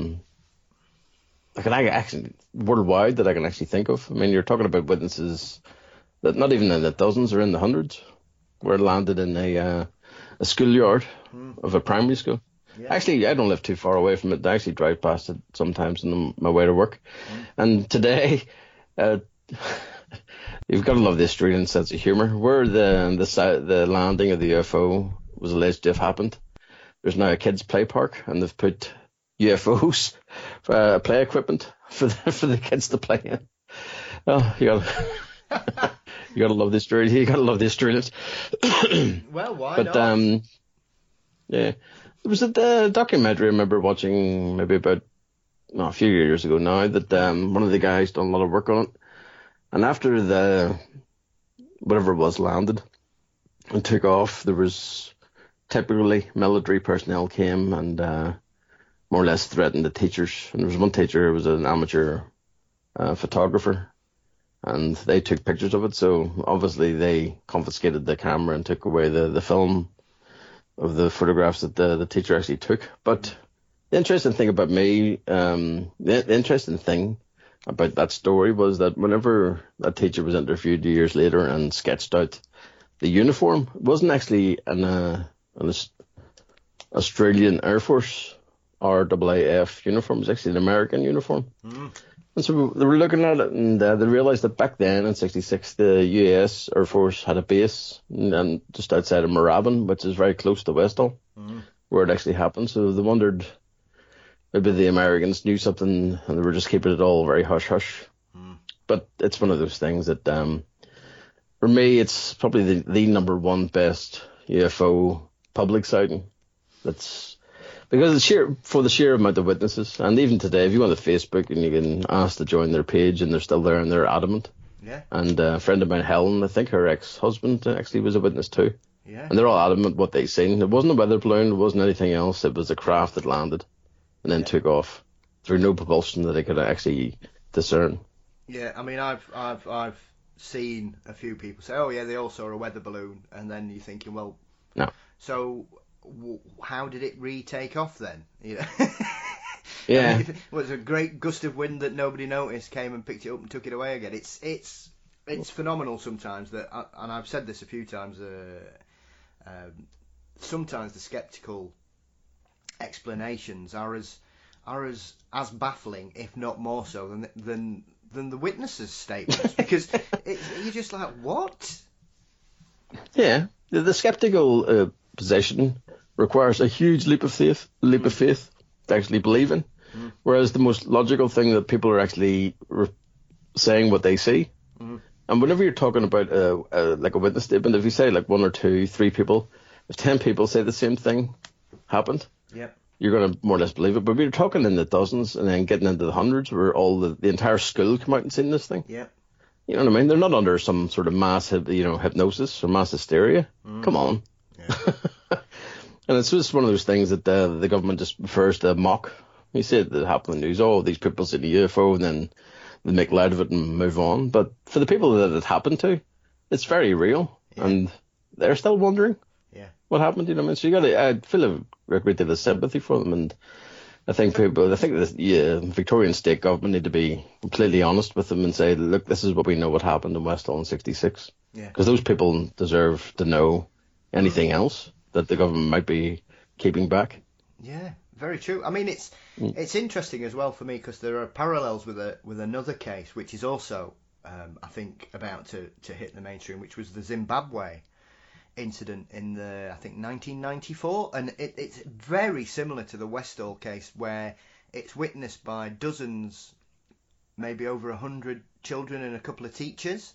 I can actually, worldwide, that I can actually think of. I mean, you're talking about witnesses that not even in the dozens or in the hundreds were landed in a schoolyard of a primary school. Yeah. Actually, I don't live too far away from it. I actually drive past it sometimes on my way to work. And today, you've got to love the Australian sense of humour. Where the landing of the UFO was alleged to have happened, there's now a kids' play park, and they've put UFOs, play equipment for the kids to play in. Oh, you gotta love the Australians. You gotta love the Australians. Well, why not? Yeah, there was a documentary I remember watching maybe about a few years ago now, that one of the guys done a lot of work on it, and after the whatever it was landed and took off, there was typically military personnel came and more or less threatened the teachers. And there was one teacher who was an amateur photographer, and they took pictures of it. So obviously they confiscated the camera and took away the film of the photographs that the teacher actually took. But the interesting thing about the interesting thing about that story was that whenever that teacher was interviewed years later and sketched out the uniform, it wasn't actually an Australian Air Force RAAF uniform. It was actually an American uniform. And so they were looking at it, and they realised that back then in '66, the US Air Force had a base and just outside of Moorabbin, which is very close to Westall, where it actually happened. So they wondered maybe the Americans knew something and they were just keeping it all very hush-hush. But it's one of those things that, for me, it's probably the number one best UFO public sighting. That's because for the sheer amount of witnesses, and even today, if you go on to Facebook and you can ask to join their page, and they're still there and they're adamant. Yeah. And a friend of mine, Helen, I think her ex-husband actually was a witness too. Yeah. And they're all adamant what they seen. It wasn't a weather balloon, it wasn't anything else. It was a craft that landed and then took off through no propulsion that they could actually discern. Yeah, I mean, I've seen a few people say, "Oh yeah, they all saw a weather balloon," and then you're thinking, well, no. So how did it retake off then? You know? Yeah. I mean, it was a great gust of wind that nobody noticed, came and picked it up and took it away again. It's phenomenal sometimes that, and I've said this a few times. Sometimes the sceptical explanations are as baffling, if not more so, than the witnesses' statements, because you're just like, what? Yeah, the skeptical position requires a huge leap of faith to actually believe in, whereas the most logical thing that people are actually saying what they see. And whenever you're talking about like a witness statement, if you say like 1 or 2, 3 people, if 10 people say the same thing happened, you're going to more or less believe it. But we're talking in the dozens and then getting into the hundreds where all the entire school come out and seen this thing. Yeah. You know what I mean? They're not under some sort of mass, hypnosis or mass hysteria. Come on. Yeah. And it's just one of those things that the government just prefers to mock. You see it happened in the news. Oh, these people see the UFO, and then they make light of it and move on. But for the people that it happened to, it's very real, and they're still wondering what happened. You know what I mean? So I feel a great deal of sympathy for them, and I think the Victorian state government need to be completely honest with them and say, look, this is what we know what happened in Westall in '66. Because those people deserve to know anything else that the government might be keeping back. Yeah, very true. I mean, it's interesting as well for me because there are parallels with another case which is also, I think, about to hit the mainstream, which was the Zimbabwe incident in I think 1994, and it's very similar to the Westall case where it's witnessed by dozens, maybe over 100 children and a couple of teachers.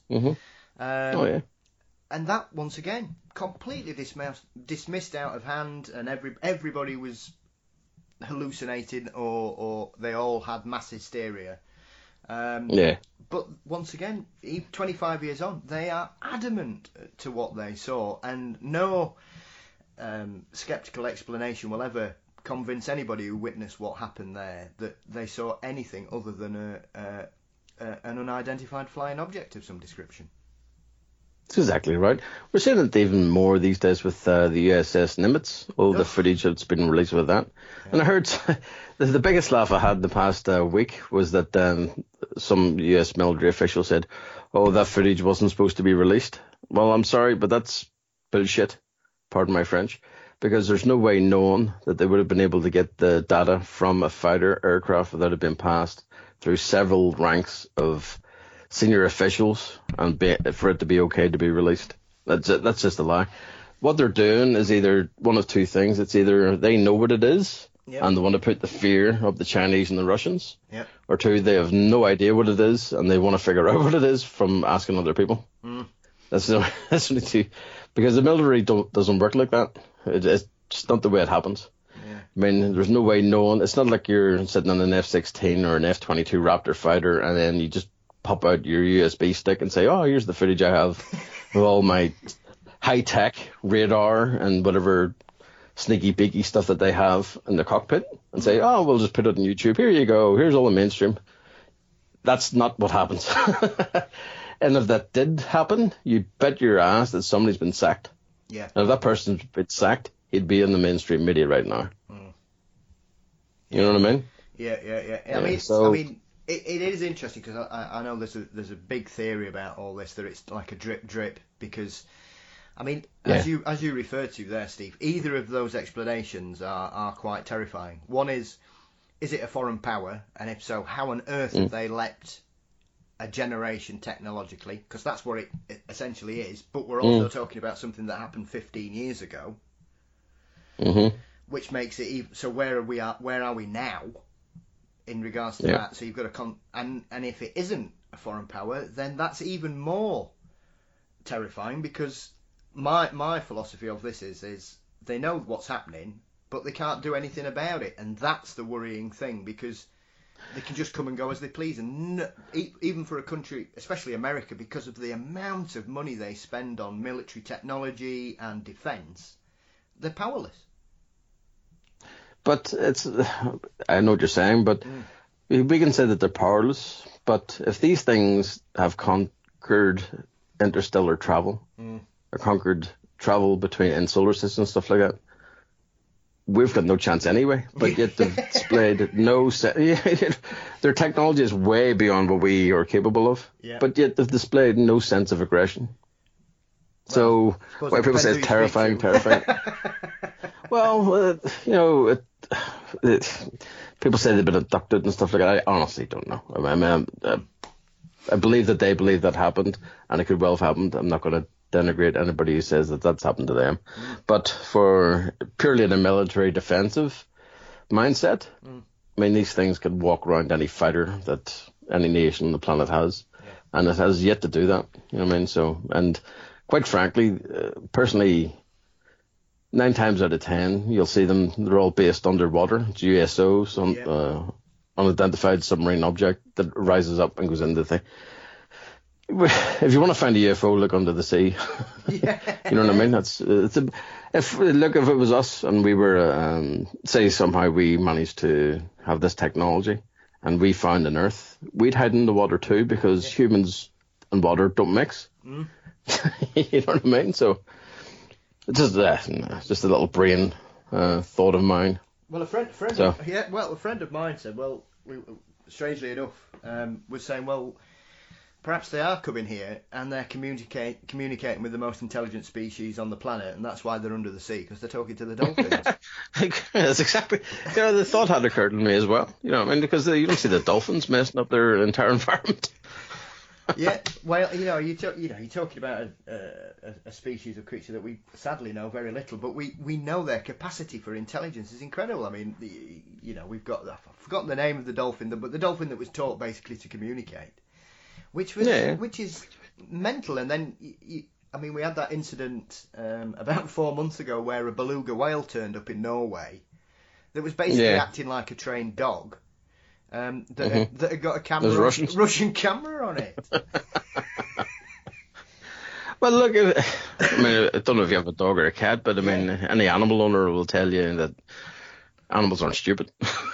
And that, once again, completely dismissed out of hand, and everybody was hallucinating or they all had mass hysteria. But once again, 25 years on, they are adamant to what they saw, and no sceptical explanation will ever convince anybody who witnessed what happened there that they saw anything other than an unidentified flying object of some description. That's exactly right. We're seeing it even more these days with the USS Nimitz, all the footage that's been released with that. Yeah. And I heard the biggest laugh I had the past week was that some US military official said, oh, that footage wasn't supposed to be released. Well, I'm sorry, but that's bullshit, pardon my French, because there's no way known that they would have been able to get the data from a fighter aircraft without it being passed through several ranks of senior officials and for it to be okay to be released. That's just a lie. What they're doing is either one of two things. It's either they know what it is and they want to put the fear of the Chinese and the Russians, or two, they have no idea what it is and they want to figure out what it is from asking other people. That's only two, because the military doesn't work like that. It's just not the way it happens. I mean, there's no way knowing. It's not like you're sitting on an F-16 or an F-22 Raptor fighter and then you just pop out your USB stick and say, oh, here's the footage I have of all my high-tech radar and whatever sneaky beaky stuff that they have in the cockpit and say, oh, we'll just put it on YouTube. Here you go. Here's all the mainstream. That's not what happens. And if that did happen, you bet your ass that somebody's been sacked. Yeah. And if that person's been sacked, he'd be in the mainstream media right now. You know what I mean? Yeah. I mean, it is interesting because I know there's a big theory about all this, that it's like a drip because, I mean, as you referred to there, Steve, either of those explanations are quite terrifying. One is it a foreign power, and if so, how on earth have they leapt a generation technologically? Because that's what it essentially is. But we're also talking about something that happened 15 years ago, which makes it so. Where are we now in regards to that? So you've got and if it isn't a foreign power, then that's even more terrifying, because my philosophy of this is they know what's happening, but they can't do anything about it, and that's the worrying thing, because they can just come and go as they please, and even for a country, especially America, because of the amount of money they spend on military technology and defence, they're powerless. But I know what you're saying, but we can say that they're powerless, but if these things have conquered interstellar travel, or conquered travel in solar systems, stuff like that, we've got no chance anyway. But yet they've displayed their technology is way beyond what we are capable of. Yeah. But yet they've displayed no sense of aggression. Well, so why people say it's terrifying. Well, people say they've been abducted and stuff like that. I honestly don't know. I mean, I believe that they believe that happened, and it could well have happened. I'm not going to denigrate anybody who says that that's happened to them. But for purely in a military defensive mindset, I mean, these things could walk around any fighter that any nation on the planet has, and it has yet to do that. You know what I mean? So, and quite frankly, personally, 9 times out of 10, you'll see them, they're all based underwater. It's USOs, unidentified submarine object that rises up and goes into the thing. If you want to find a UFO, look under the sea. You know what I mean? If it was us and we were, say somehow we managed to have this technology and we found an Earth, we'd hide in the water too, because humans and water don't mix. You know what I mean? So it's just a little brain thought of mine. Well, a friend of mine said, strangely enough, was saying, well, perhaps they are coming here and they're communicating with the most intelligent species on the planet, and that's why they're under the sea, because they're talking to the dolphins. That's exactly. The thought had occurred to me as well. You know, I mean, because you don't see the dolphins messing up their entire environment. Well, you're talking about a species of creature that we sadly know very little, but we know their capacity for intelligence is incredible. I mean, I've forgotten the name of the dolphin, but the dolphin that was taught basically to communicate, which is mental. And then we had that incident about 4 months ago where a beluga whale turned up in Norway that was basically acting like a trained dog. That had got a camera, Russian camera on it. Well, look, I don't know if you have a dog or a cat, but I mean, any animal owner will tell you that animals aren't stupid.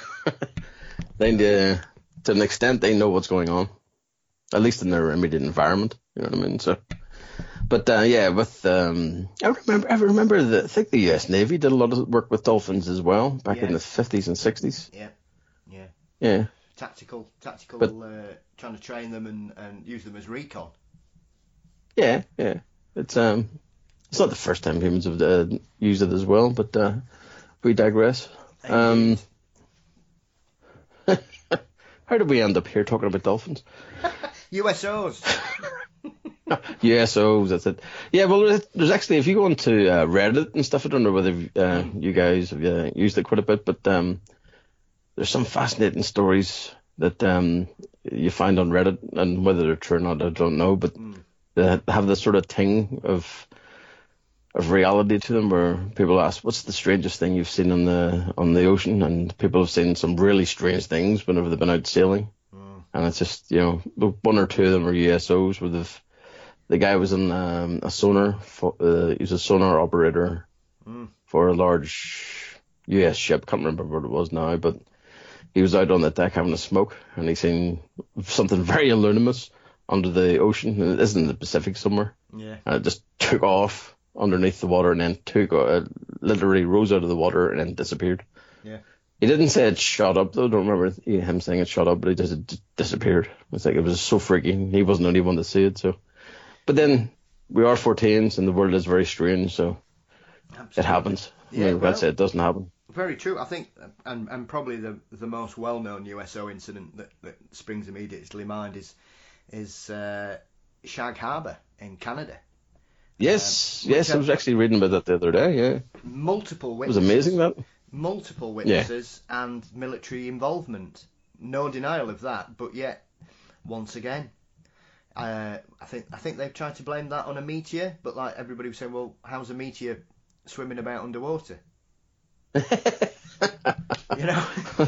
To an extent, they know what's going on, at least in their immediate environment. You know what I mean? So, but I remember I think the U.S. Navy did a lot of work with dolphins as well back in the 50s and 60s. Yeah. Tactical, trying to train them and use them as recon. Yeah. It's not the first time humans have used it as well, but we digress. How did we end up here talking about dolphins? USOs. USOs, that's it. Yeah, well, there's actually, if you go onto Reddit and stuff, I don't know whether you guys have used it quite a bit, but there's some fascinating stories that you find on Reddit, and whether they're true or not, I don't know, but they have this sort of thing of reality to them, where people ask, what's the strangest thing you've seen on the ocean? And people have seen some really strange things whenever they've been out sailing. And it's just, one or two of them are USOs, where the guy was in a sonar, he was a sonar operator for a large US ship. Can't remember what it was now, but he was out on the deck having a smoke, and he seen something very luminous under the ocean, and it is in the Pacific somewhere. Yeah. And it just took off underneath the water, and then literally rose out of the water and then disappeared. Yeah. He didn't say it shot up, though. I don't remember him saying it shot up, but it just disappeared. It's like, it was so freaky. He wasn't the only one to see it. So, but then we are 14s, and the world is very strange, so Absolutely. It happens. Yeah, that's it. It doesn't happen. Very true. I think, and probably the most well-known USO incident that springs immediately to mind is Shag Harbour in Canada. Yes, I was actually reading about that the other day. Yeah, multiple witnesses. It was amazing that. Multiple witnesses and military involvement. No denial of that, but yet once again, I think they've tried to blame that on a meteor, but like everybody was saying, well, how's a meteor swimming about underwater? You know.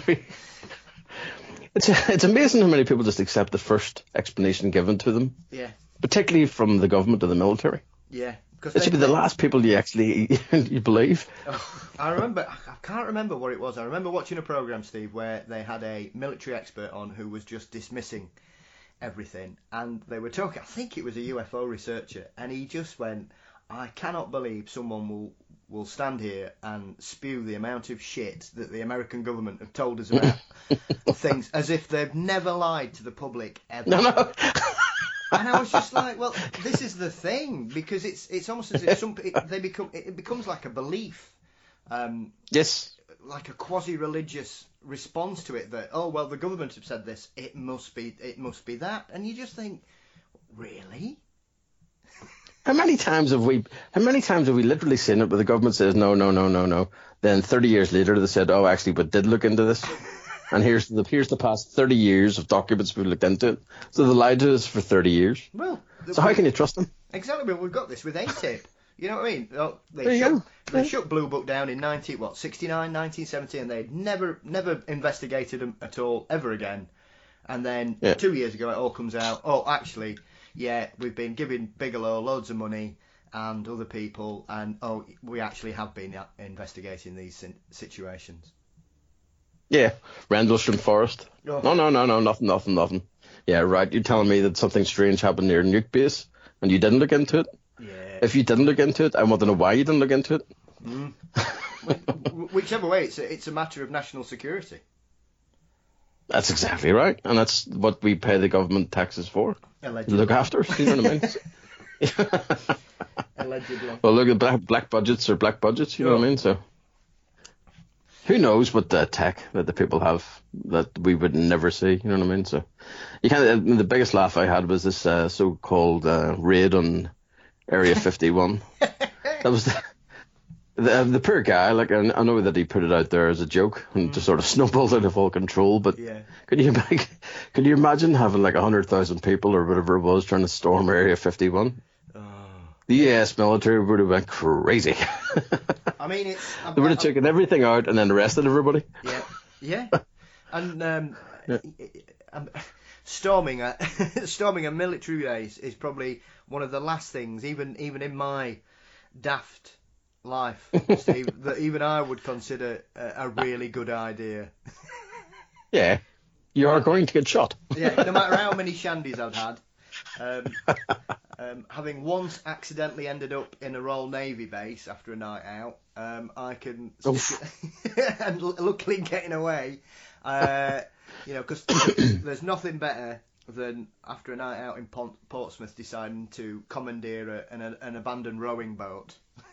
It's amazing how many people just accept the first explanation given to them. Yeah. Particularly from the government or the military. Yeah. It should be the last people you actually you believe. I can't remember what it was. I remember watching a programme, Steve, where they had a military expert on who was just dismissing everything. And they were talking, I think it was a UFO researcher, and he just went, I cannot believe someone will stand here and spew the amount of shit that the American government have told us about things as if they've never lied to the public ever. No. And I was just like, well, this is the thing, because it's almost as if it becomes like a belief. Yes. Like a quasi-religious response to it that, oh well, the government have said this, it must be that, and you just think, really? How many times have we literally seen it where the government says no, then 30 years later they said, oh, actually, we did look into this. And here's the past 30 years of documents we've looked into it. So they lied to us for 30 years. Well, so how can you trust them? Exactly. Well, we've got this with ATIP. You know what I mean? They shut Blue Book down in 1970, and they'd never investigated them at all ever again. And then 2 years ago, it all comes out. Oh, actually, yeah, we've been giving Bigelow loads of money and other people, and we actually have been investigating these situations. Yeah, Rendlesham Forest. Oh. No, nothing. Yeah, right. You're telling me that something strange happened near Nuke Base and you didn't look into it? Yeah. If you didn't look into it, I want to know why you didn't look into it. Whichever way, it's a matter of national security. That's exactly right, and that's what we pay the government taxes for. Allegedly. Look after us, you know what I mean? Allegedly. Well, look at black budgets or black budgets, you know what I mean? So. Who knows what the tech that the people have that we would never see, you know what I mean? So, the biggest laugh I had was this so-called raid on Area 51. That was the poor guy. Like, I know that he put it out there as a joke and just sort of snowballed out of all control. But could you imagine having like 100,000 people or whatever it was trying to storm Area 51? The US military would have went crazy. I mean, they would have taken everything out and then arrested everybody. Yeah. And storming a military base is probably one of the last things, even in my daft life, Steve, that even I would consider a really good idea. Yeah, you are going to get shot. Yeah, no matter how many shandies I've had. Having once accidentally ended up in a Royal Navy base after a night out, I can and luckily getting away, because there's nothing better than after a night out in Portsmouth deciding to commandeer an abandoned rowing boat.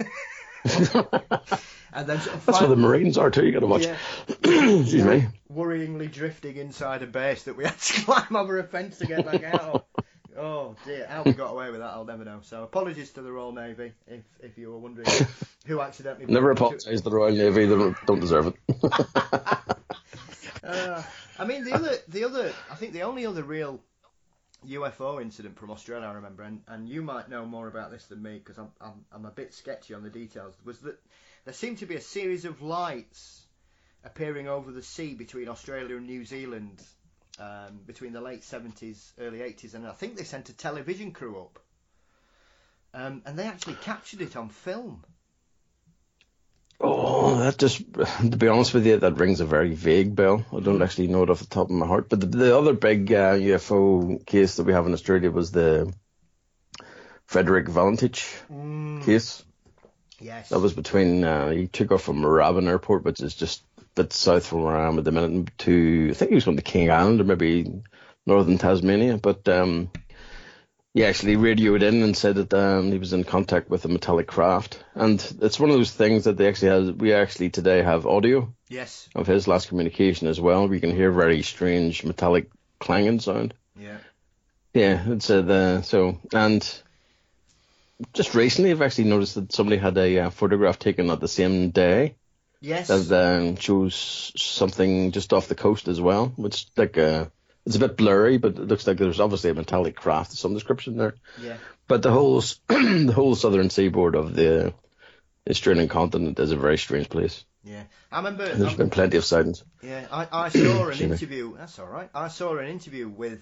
And then that's where the Marines are too. You got to watch. Yeah. Excuse me. Worryingly drifting inside a base that we had to climb over a fence to get back out of. Oh dear, how we got away with that, I'll never know. So apologies to the Royal Navy, if you were wondering who accidentally... Never apologise to the Royal Navy, they don't deserve it. I mean, the only other real UFO incident from Australia I remember, and you might know more about this than me because I'm a bit sketchy on the details, was that there seemed to be a series of lights appearing over the sea between Australia and New Zealand between the late 70s, early 80s, and I think they sent a television crew up. And they actually captured it on film. Oh, that just, to be honest with you, that rings a very vague bell. I don't actually know it off the top of my heart. But the other big UFO case that we have in Australia was the Frederick Valentich case. Yes. That was between, he took off from Moorabbin Airport, which is just a bit south from where I am at the minute, to, I think he was going to King Island or maybe northern Tasmania. But he actually radioed in and said that he was in contact with a metallic craft. And it's one of those things that we actually today have audio Yes. of his last communication as well. We can hear very strange metallic clanging sound. Yeah. Yeah, it's and just recently I've actually noticed that somebody had a photograph taken at the same day. Yes. That shows something just off the coast as well, which it's a bit blurry, but it looks like there's obviously a metallic craft of some description there. Yeah. But the whole the whole southern seaboard of the Australian continent is a very strange place. Yeah, I remember. There's been plenty of sightings. Yeah, I saw an interview. That's all right. I saw an interview with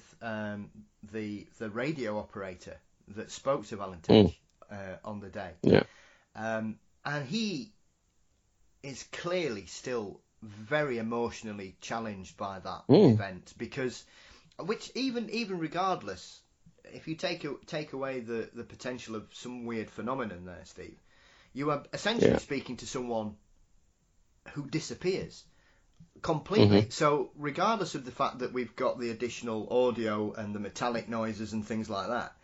the radio operator that spoke to Valentine on the day. Yeah. And he is clearly still very emotionally challenged by that event, because, which even regardless, if you take away the potential of some weird phenomenon there, Steve, you are essentially speaking to someone who disappears completely. So regardless of the fact that we've got the additional audio and the metallic noises and things like that,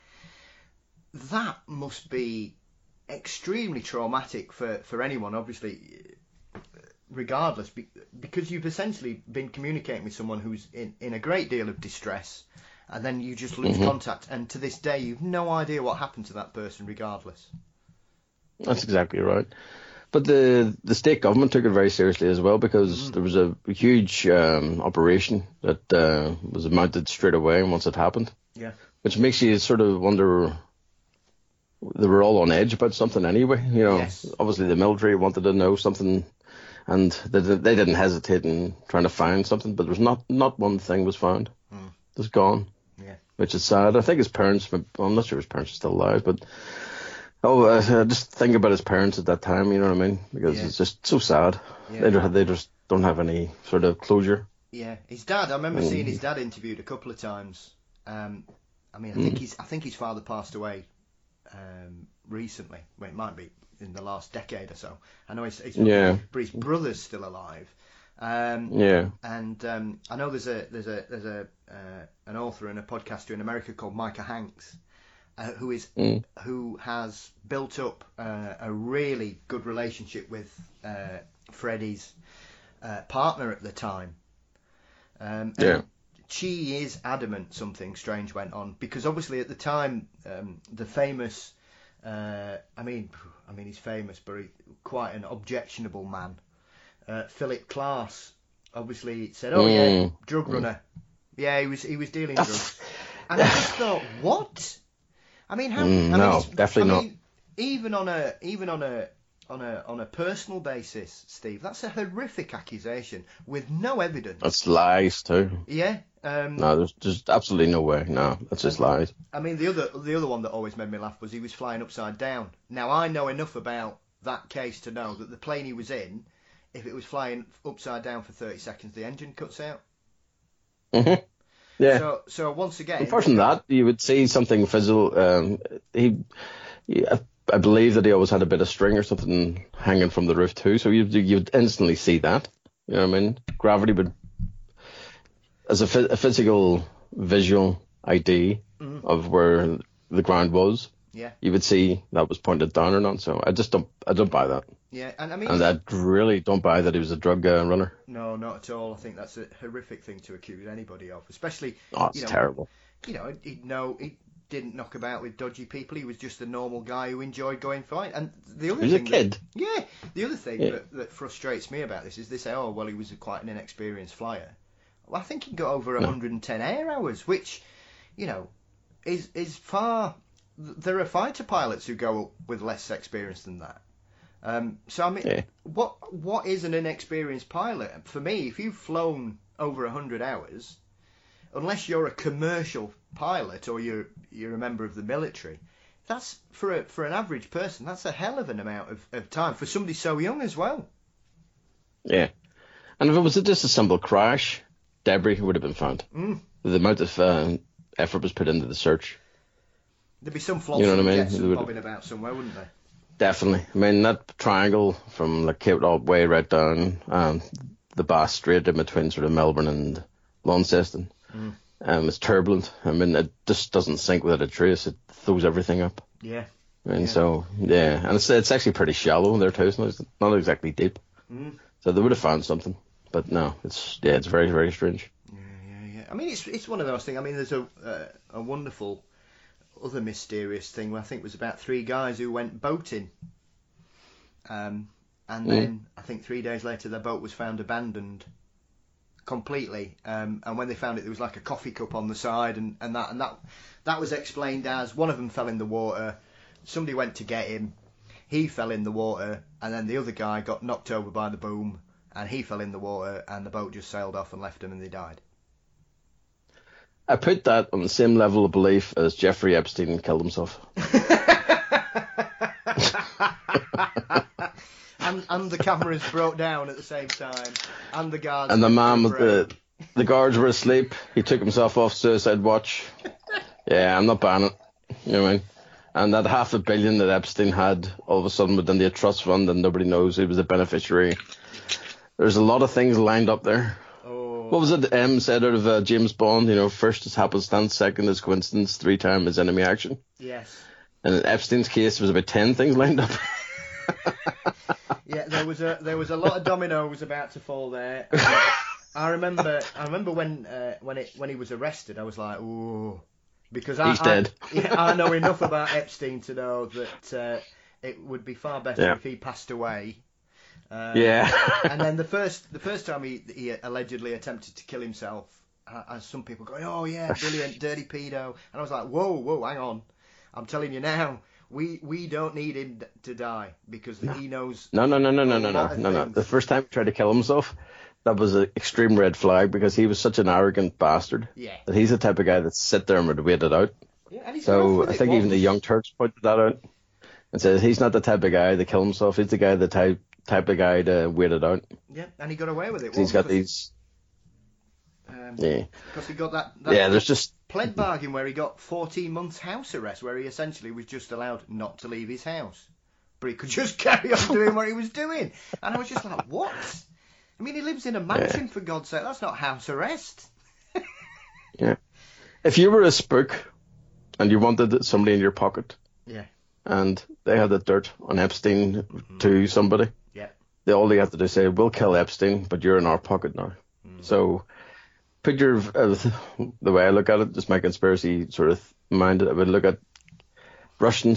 that must be extremely traumatic for anyone, obviously, regardless, because you've essentially been communicating with someone who's in a great deal of distress, and then you just lose contact, and to this day you've no idea what happened to that person regardless. That's exactly right. But the state government took it very seriously as well, because there was a huge operation that was mounted straight away once it happened. Yeah. Which makes you sort of wonder, they were all on edge about something anyway. You know, Obviously the military wanted to know something, and they didn't hesitate in trying to find something, but there was not one thing was found. It was gone. Yeah. Which is sad. I think his parents, I'm not sure his parents are still alive, but just think about his parents at that time, you know what I mean? Because it's just so sad. Yeah. They just don't have any sort of closure. Yeah, his dad. I remember seeing his dad interviewed a couple of times. I think his father passed away recently. Well, it might be in the last decade or so. I know his brother's still alive. And I know there's an author and a podcaster in America called Micah Hanks. Who has built up a really good relationship with Freddie's partner at the time. She is adamant something strange went on, because obviously at the time the famous, he's famous, but quite an objectionable man, Philip Klass, obviously said, drug runner. Yeah, he was dealing drugs. And I just thought, what? I mean, how? Definitely not. Even on a personal basis, Steve, that's a horrific accusation with no evidence. That's lies too. Yeah. No, there's just absolutely no way. No, that's just lies. I mean, the other one that always made me laugh was he was flying upside down. Now I know enough about that case to know that the plane he was in, if it was flying upside down for 30 seconds, the engine cuts out. Yeah. So once again, apart from that, you would see something physical. I believe that he always had a bit of string or something hanging from the roof too. So you'd instantly see that. You know what I mean? Gravity would, as a physical visual ID of where the ground was. Yeah. You would see that was pointed down or not. So I don't buy that. Yeah, and I really don't buy that he was a drug runner. No, not at all. I think that's a horrific thing to accuse anybody of, especially. It's terrible. He didn't knock about with dodgy people. He was just a normal guy who enjoyed going flying. And the other he was a kid. The other thing that frustrates me about this is they say, he was quite an inexperienced flyer. Well, I think he got over 110 air hours, which, is far. There are fighter pilots who go up with less experience than that. What is an inexperienced pilot? For me, if you've flown over 100 hours, unless you're a commercial pilot or you're a member of the military, that's for an average person. That's a hell of an amount of time for somebody so young as well. Yeah. And if it was just a simple crash, debris would have been found. The amount of effort was put into the search. There'd be some flotsam, you know what I mean? jetsam bobbing about somewhere, wouldn't there? Definitely. I mean, that triangle from like Cape all the way right down the Bass Strait in between sort of Melbourne and Launceston. It's turbulent. I mean, it just doesn't sink without a trace. It throws everything up. Yeah. And so, yeah. And it's actually pretty shallow there too. So it's not exactly deep. So they would have found something. But no, it's very, very strange. Yeah. I mean, it's one of those things. I mean, there's a wonderful other mysterious thing. I think it was about 3 guys who went boating. And then I think 3 days later their boat was found abandoned completely. And when they found it, there was like a coffee cup on the side, and that was explained as one of them fell in the water. Somebody went to get him. He fell in the water, and then the other guy got knocked over by the boom, and he fell in the water, and the boat just sailed off and left him, and they died. I put that on the same level of belief as Jeffrey Epstein killed himself. and the cameras broke down at the same time, and the guards. And the man with the guards were asleep. He took himself off suicide watch. Yeah, I'm not buying it. You know what I mean? And that $500 million that Epstein had all of a sudden within the trust fund, and nobody knows who was the beneficiary. There's a lot of things lined up there. What was it M said out of James Bond? You know, first is happenstance, second is coincidence, 3 times is enemy action. Yes. And in Epstein's case, there was about 10 things lined up. Yeah, there was a lot of dominoes about to fall there. I remember when he was arrested, I was like, ooh, because he's dead. I know enough about Epstein to know that it would be far better if he passed away. And then the first time he allegedly attempted to kill himself, as some people go, oh yeah, brilliant, dirty pedo, and I was like, whoa, hang on, I'm telling you now, we don't need him to die because he knows. No. The first time he tried to kill himself, that was an extreme red flag because he was such an arrogant bastard. Yeah. That he's the type of guy that sit there and would wait it out. Yeah, and so I think even the Young Turks pointed that out and said he's not the type of guy to kill himself. He's the guy type of guy to wait it out. Yeah, and he got away with it. He's got these. Because he got that there's just pled bargain where he got 14 months house arrest, where he essentially was just allowed not to leave his house, but he could just carry on doing what he was doing. And I was just like, what? I mean, he lives in a mansion, for God's sake. That's not house arrest. Yeah. If you were a spook and you wanted somebody in your pocket, and they had the dirt on Epstein to somebody, all they have to do is say, we'll kill Epstein, but you're in our pocket now. So picture the way I look at it, just my conspiracy sort of mind, I would look at Russian,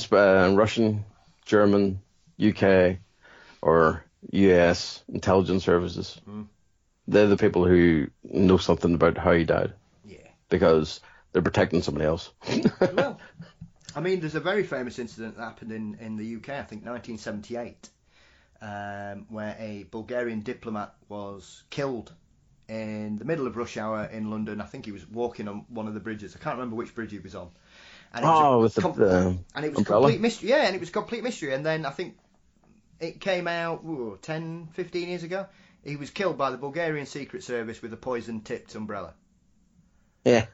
German, UK, or US intelligence services. They're the people who know something about how he died. Yeah. Because they're protecting somebody else. Well, I mean, there's a very famous incident that happened in the UK, I think 1978, where a Bulgarian diplomat was killed in the middle of rush hour in London. I think he was walking on one of the bridges. I can't remember which bridge he was on. And it was and it was complete mystery. Yeah, and it was complete mystery. And then I think it came out 10, 15 years ago. He was killed by the Bulgarian Secret Service with a poison-tipped umbrella. Yeah.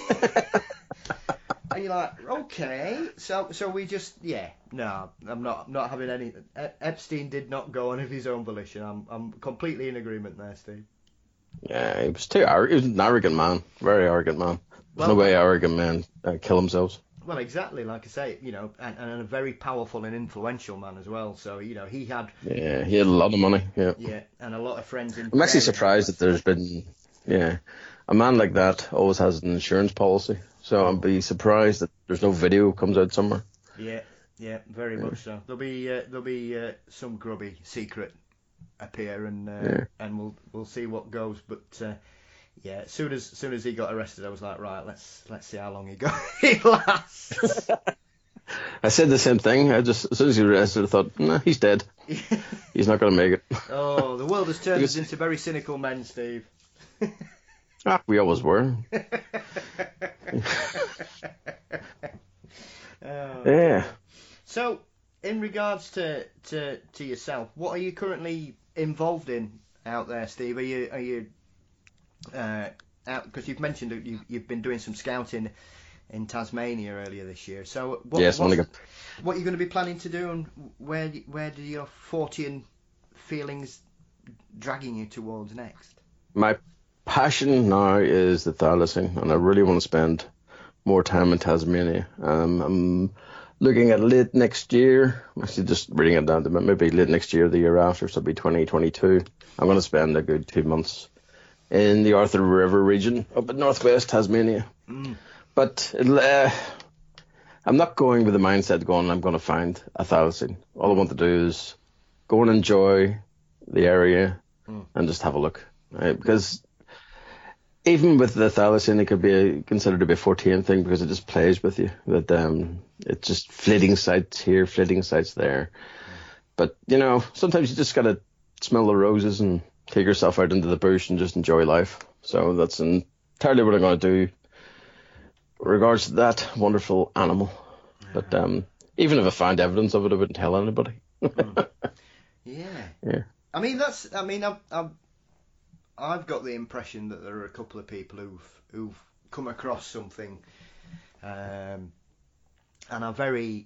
And you're like, okay, so we just, no, I'm not having any. Epstein did not go on of his own volition. I'm completely in agreement there, Steve. Yeah, he was he was an arrogant man, very arrogant man. There's no way arrogant men kill themselves. Well, exactly, like I say, and a very powerful and influential man as well. So, he had. Yeah, he had a lot of money. Yeah. Yeah, and a lot of friends in. I'm actually surprised that there's been, a man like that always has an insurance policy. So I'd be surprised that there's no video comes out somewhere. Yeah, very much so. There'll be some grubby secret appear, and we'll see what goes. But as soon as he got arrested, I was like, right, let's see how long he lasts. I said the same thing. As soon as he was arrested, I thought, nah, he's dead. He's not going to make it. Oh, the world has turned us into very cynical men, Steve. We always were. Yeah. So, in regards to yourself, what are you currently involved in out there, Steve? Are you out, because you've mentioned that you've been doing some scouting in Tasmania earlier this year. So what are you going to be planning to do, and where do your Fortean feelings dragging you towards next? My passion now is the thylacine, and I really want to spend more time in Tasmania. I'm looking at late next year. I'm actually just reading it down to maybe late next year, the year after, so it'll be 2022. I'm going to spend a good 2 months in the Arthur River region up in northwest Tasmania. But I'm not going with the mindset going, I'm going to find a thylacine. All I want to do is go and enjoy the area and just have a look. Right? Because even with the thylacine, it could be considered to be a Fortean thing because it just plays with you. That it's just fleeting sights here, fleeting sights there. But, sometimes you just got to smell the roses and take yourself out into the bush and just enjoy life. So that's entirely what I'm going to do in regards to that wonderful animal. But even if I find evidence of it, I wouldn't tell anybody. Yeah. I've got the impression that there are a couple of people who've come across something and are very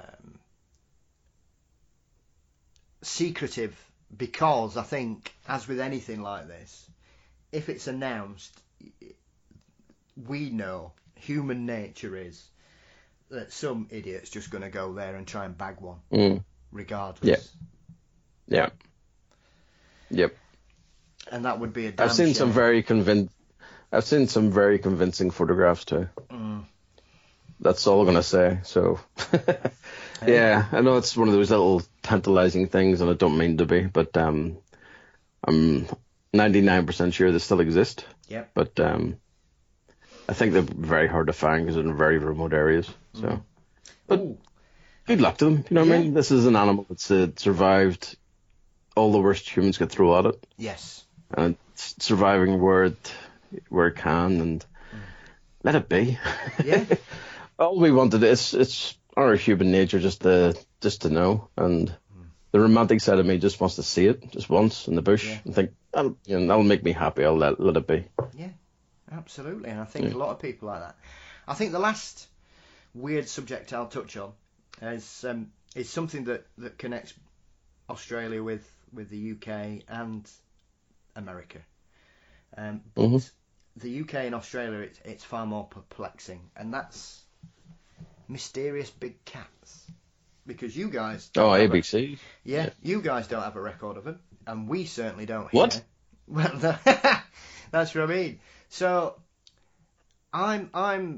secretive, because I think, as with anything like this, if it's announced, we know human nature is that some idiot's just going to go there and try and bag one, regardless. Yeah. Yep. And that would be a damn I've seen shame. I've seen some very convincing photographs too. That's all I'm gonna say. So, yeah, I know it's one of those little tantalizing things, and I don't mean to be, but I'm 99% sure they still exist. Yep. But I think they're very hard to find because they're in very remote areas. So, but good luck to them. You know what I mean? This is an animal that's survived all the worst humans could throw at it. Yes. And it's surviving where it can, and let it be. Yeah. All we wanted it's our human nature just to know, and the romantic side of me just wants to see it just once in the bush and think that'll make me happy. I'll let it be. Yeah, absolutely. And I think a lot of people like that. I think the last weird subject I'll touch on is something that connects Australia with the UK and America. But the UK and Australia, it's far more perplexing, and that's mysterious big cats. Because you guys... ABC? You guys don't have a record of them, and we certainly don't here. What? Well, that's what I mean. So, I'm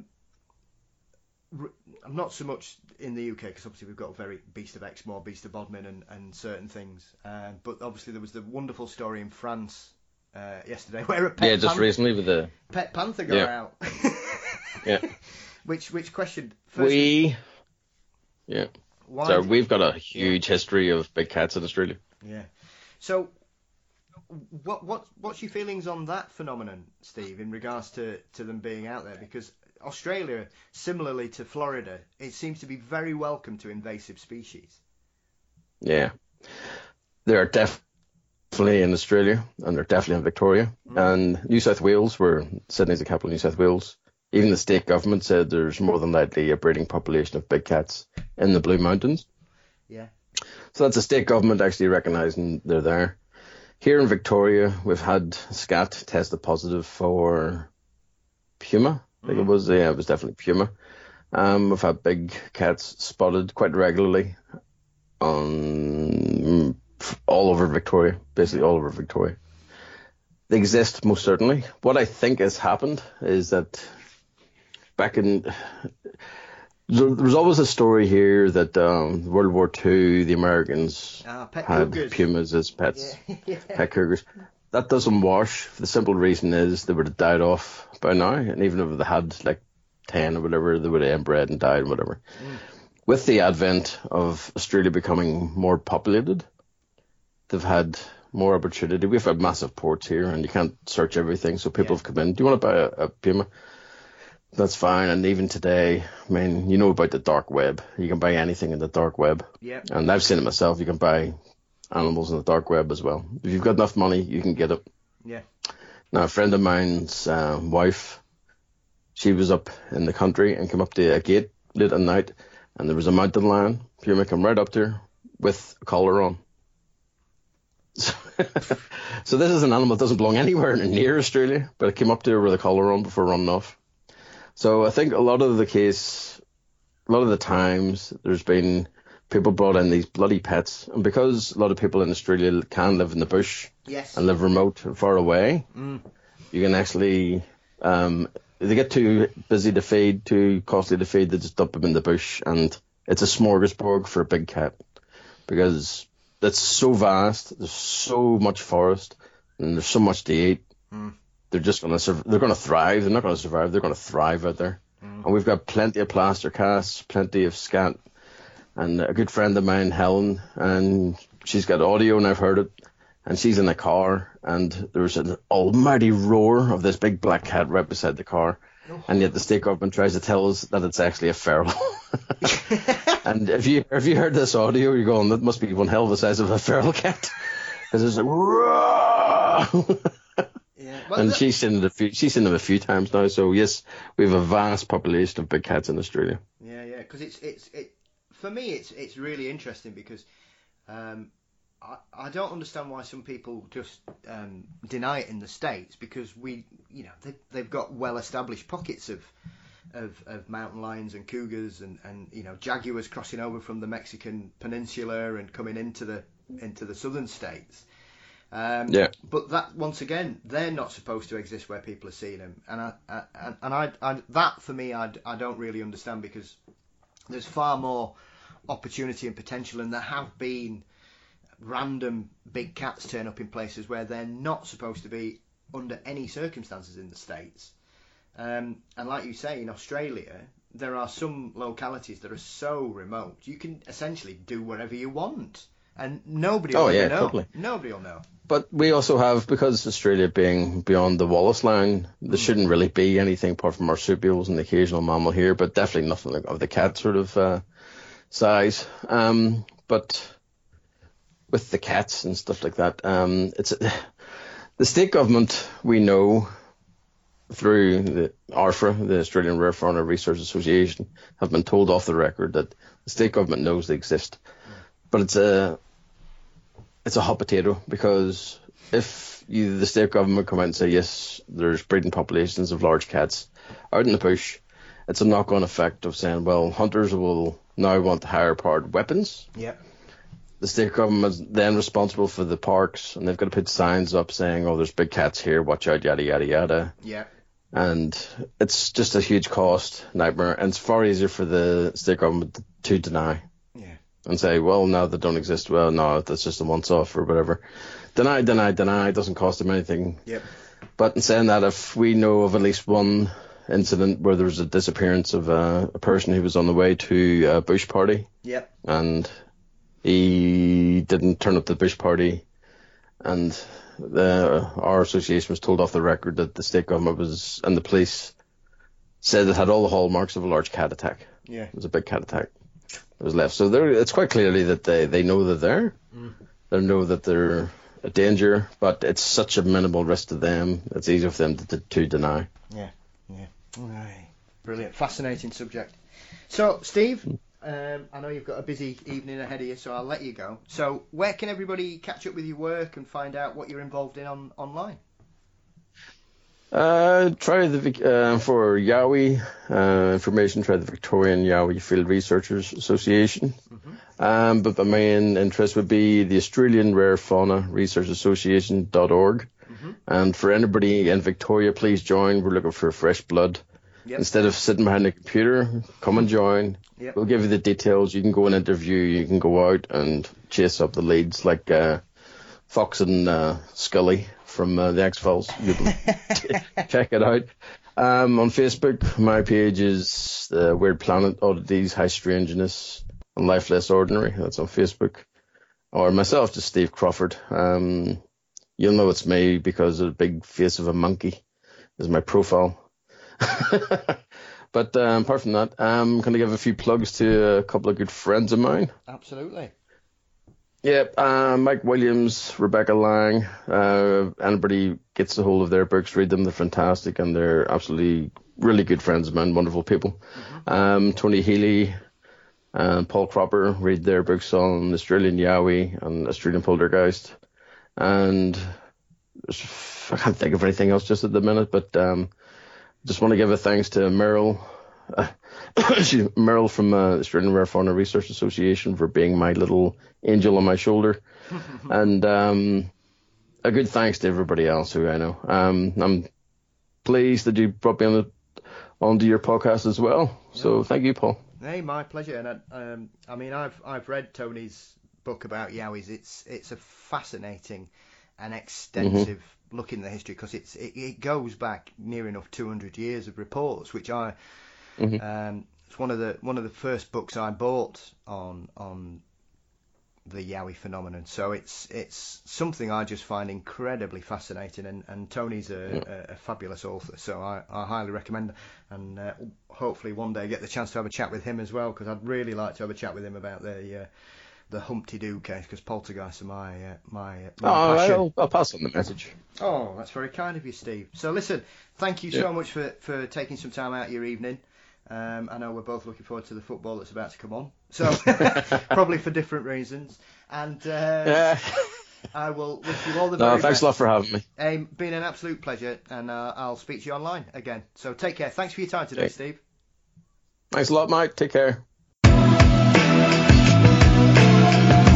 not so much in the UK, because obviously we've got a very Beast of Exmoor, Beast of Bodmin and certain things. But obviously there was the wonderful story in France yesterday where a pet recently with the pet panther got out. Yeah. Which questioned first. Why so we've got a huge history of big cats in Australia. Yeah. So what's your feelings on that phenomenon, Steve, in regards to them being out there? Because Australia, similarly to Florida, it seems to be very welcome to invasive species. Yeah. There are definitely in Australia, and they're definitely in Victoria. And New South Wales, where Sydney's the capital of New South Wales, even the state government said there's more than likely a breeding population of big cats in the Blue Mountains. Yeah. So that's the state government actually recognising they're there. Here in Victoria, we've had scat tested positive for puma. I think it was definitely puma. We've had big cats spotted quite regularly on all over Victoria, basically all over Victoria. They exist most certainly. What I think has happened is that there was always a story here that World War II, the Americans had pumas as pets, pet cougars. That doesn't wash. The simple reason is they would have died off by now, and even if they had like 10 or whatever, they would have inbred and died and whatever. With the advent of Australia becoming more populated, they've had more opportunity. We've had massive ports here, and you can't search everything, so people have come in. Do you want to buy a puma? That's fine. And even today, I mean, you know about the dark web. You can buy anything in the dark web. Yeah. And I've seen it myself. You can buy animals in the dark web as well. If you've got enough money, you can get it. Yeah. Now, a friend of mine's wife, she was up in the country and came up to a gate late at night, and there was a mountain lion. Puma come right up to her with a collar on. So this is an animal that doesn't belong anywhere near Australia, but it came up to her with a collar on before running off. So I think a lot of the times there's been people brought in these bloody pets, and because a lot of people in Australia can live in the bush and live remote and far away, you can actually, they get too busy to feed, too costly to feed, they just dump them in the bush, and it's a smorgasbord for a big cat because it's so vast, there's so much forest, and there's so much to eat. They're just they're going to thrive. They're not going to survive. They're going to thrive out there. And we've got plenty of plaster casts, plenty of scat. And a good friend of mine, Helen, and she's got audio, and I've heard it. And she's in the car, and there's an almighty roar of this big black cat right beside the car. And yet the state government tries to tell us that it's actually a feral. And if you heard this audio, you're going, that must be one hell of a size of a feral cat. Because it's like, roar! Well, and she's seen them a few times now. So yes, we have a vast population of big cats in Australia. Yeah, because it's for me it's really interesting because I don't understand why some people just deny it in the States, because they've got well established pockets of mountain lions and cougars and jaguars crossing over from the Mexican peninsula and coming into the southern states. But that, once again, they're not supposed to exist where people are seeing them, and I that for me, I don't really understand, because there's far more opportunity and potential, and there have been random big cats turn up in places where they're not supposed to be under any circumstances in the States. And like you say, in Australia, there are some localities that are so remote, you can essentially do whatever you want. And nobody will know. Totally. Nobody will know. But we also have, because Australia being beyond the Wallace line, there shouldn't really be anything apart from marsupials and the occasional mammal here, but definitely nothing of the cat sort of size. But with the cats and stuff like that, the state government, we know through the ARFRA, the Australian Rare Fauna Research Association, have been told off the record that the state government knows they exist. But it's a hot potato, because if the state government come out and say, yes, there's breeding populations of large cats out in the bush, it's a knock-on effect of saying, well, hunters will now want higher powered weapons. Yeah. The state government is then responsible for the parks, and they've got to put signs up saying, oh, there's big cats here, watch out, yada, yada, yada. Yeah. And it's just a huge cost nightmare, and it's far easier for the state government to deny. And say, well, now they don't exist. Well, no, that's just a once-off or whatever. Deny. It doesn't cost them anything. Yep. But in saying that, if we know of at least one incident where there was a disappearance of a person who was on the way to a bush party, and he didn't turn up to the bush party, and our association was told off the record that the state government was, and the police said it had all the hallmarks of a large cat attack. Yeah. It was a big cat attack. Was left. So it's quite clearly that they know they're there. They know that they're a danger, but it's such a minimal risk to them. It's easier for them to deny. Yeah. All right. Brilliant. Fascinating subject. So, Steve, I know you've got a busy evening ahead of you, so I'll let you go. So, where can everybody catch up with your work and find out what you're involved in online? Try for Yowie information. Try the Victorian Yowie Field Researchers Association. But my main interest would be the Australian Rare Fauna Research Association.org. And for anybody in Victoria, please join. We're looking for fresh blood. Instead of sitting behind a computer, come and join. We'll give you the details. You can go and interview. You can go out and chase up the leads like Fox and Scully from the X-Files. You can check it out. On Facebook, my page is the Weird Planet, Oddities, High Strangeness, and Life Less Ordinary. That's on Facebook. Or myself, just Steve Crawford. You'll know it's me because of the big face of a monkey is my profile. But apart from that, I'm going to give a few plugs to a couple of good friends of mine. Absolutely. Yeah, Mike Williams, Rebecca Lang. Anybody gets a hold of their books, read them. They're fantastic, and they're absolutely really good friends of mine, wonderful people. Tony Healy and Paul Cropper, read their books on Australian Yowie and Australian Poltergeist. And I can't think of anything else just at the minute, but just want to give a thanks to Meryl. Meryl from Australian Rare Fauna Research Association for being my little angel on my shoulder. And a good thanks to everybody else who I know. I'm pleased that you brought me onto your podcast as well. Yeah. So thank you, Paul. Hey, my pleasure. And I mean, I've read Tony's book about Yowies. It's a fascinating and extensive look in the history, because it goes back near enough 200 years of reports, which it's one of the first books I bought on the Yowie phenomenon. So it's something I just find incredibly fascinating, and Tony's a fabulous author, so I highly recommend it, and hopefully one day get the chance to have a chat with him as well, because I'd really like to have a chat with him about the Humpty Doo case, because poltergeists are my passion. I'll pass on the message. Oh, that's very kind of you, Steve. So listen, thank you so much for taking some time out of your evening. I know we're both looking forward to the football that's about to come on, so probably for different reasons. And I will wish you all the very best. Thanks a lot for having me. Been an absolute pleasure, and I'll speak to you online again. So take care. Thanks for your time today, Steve. Thanks a lot, mate. Take care.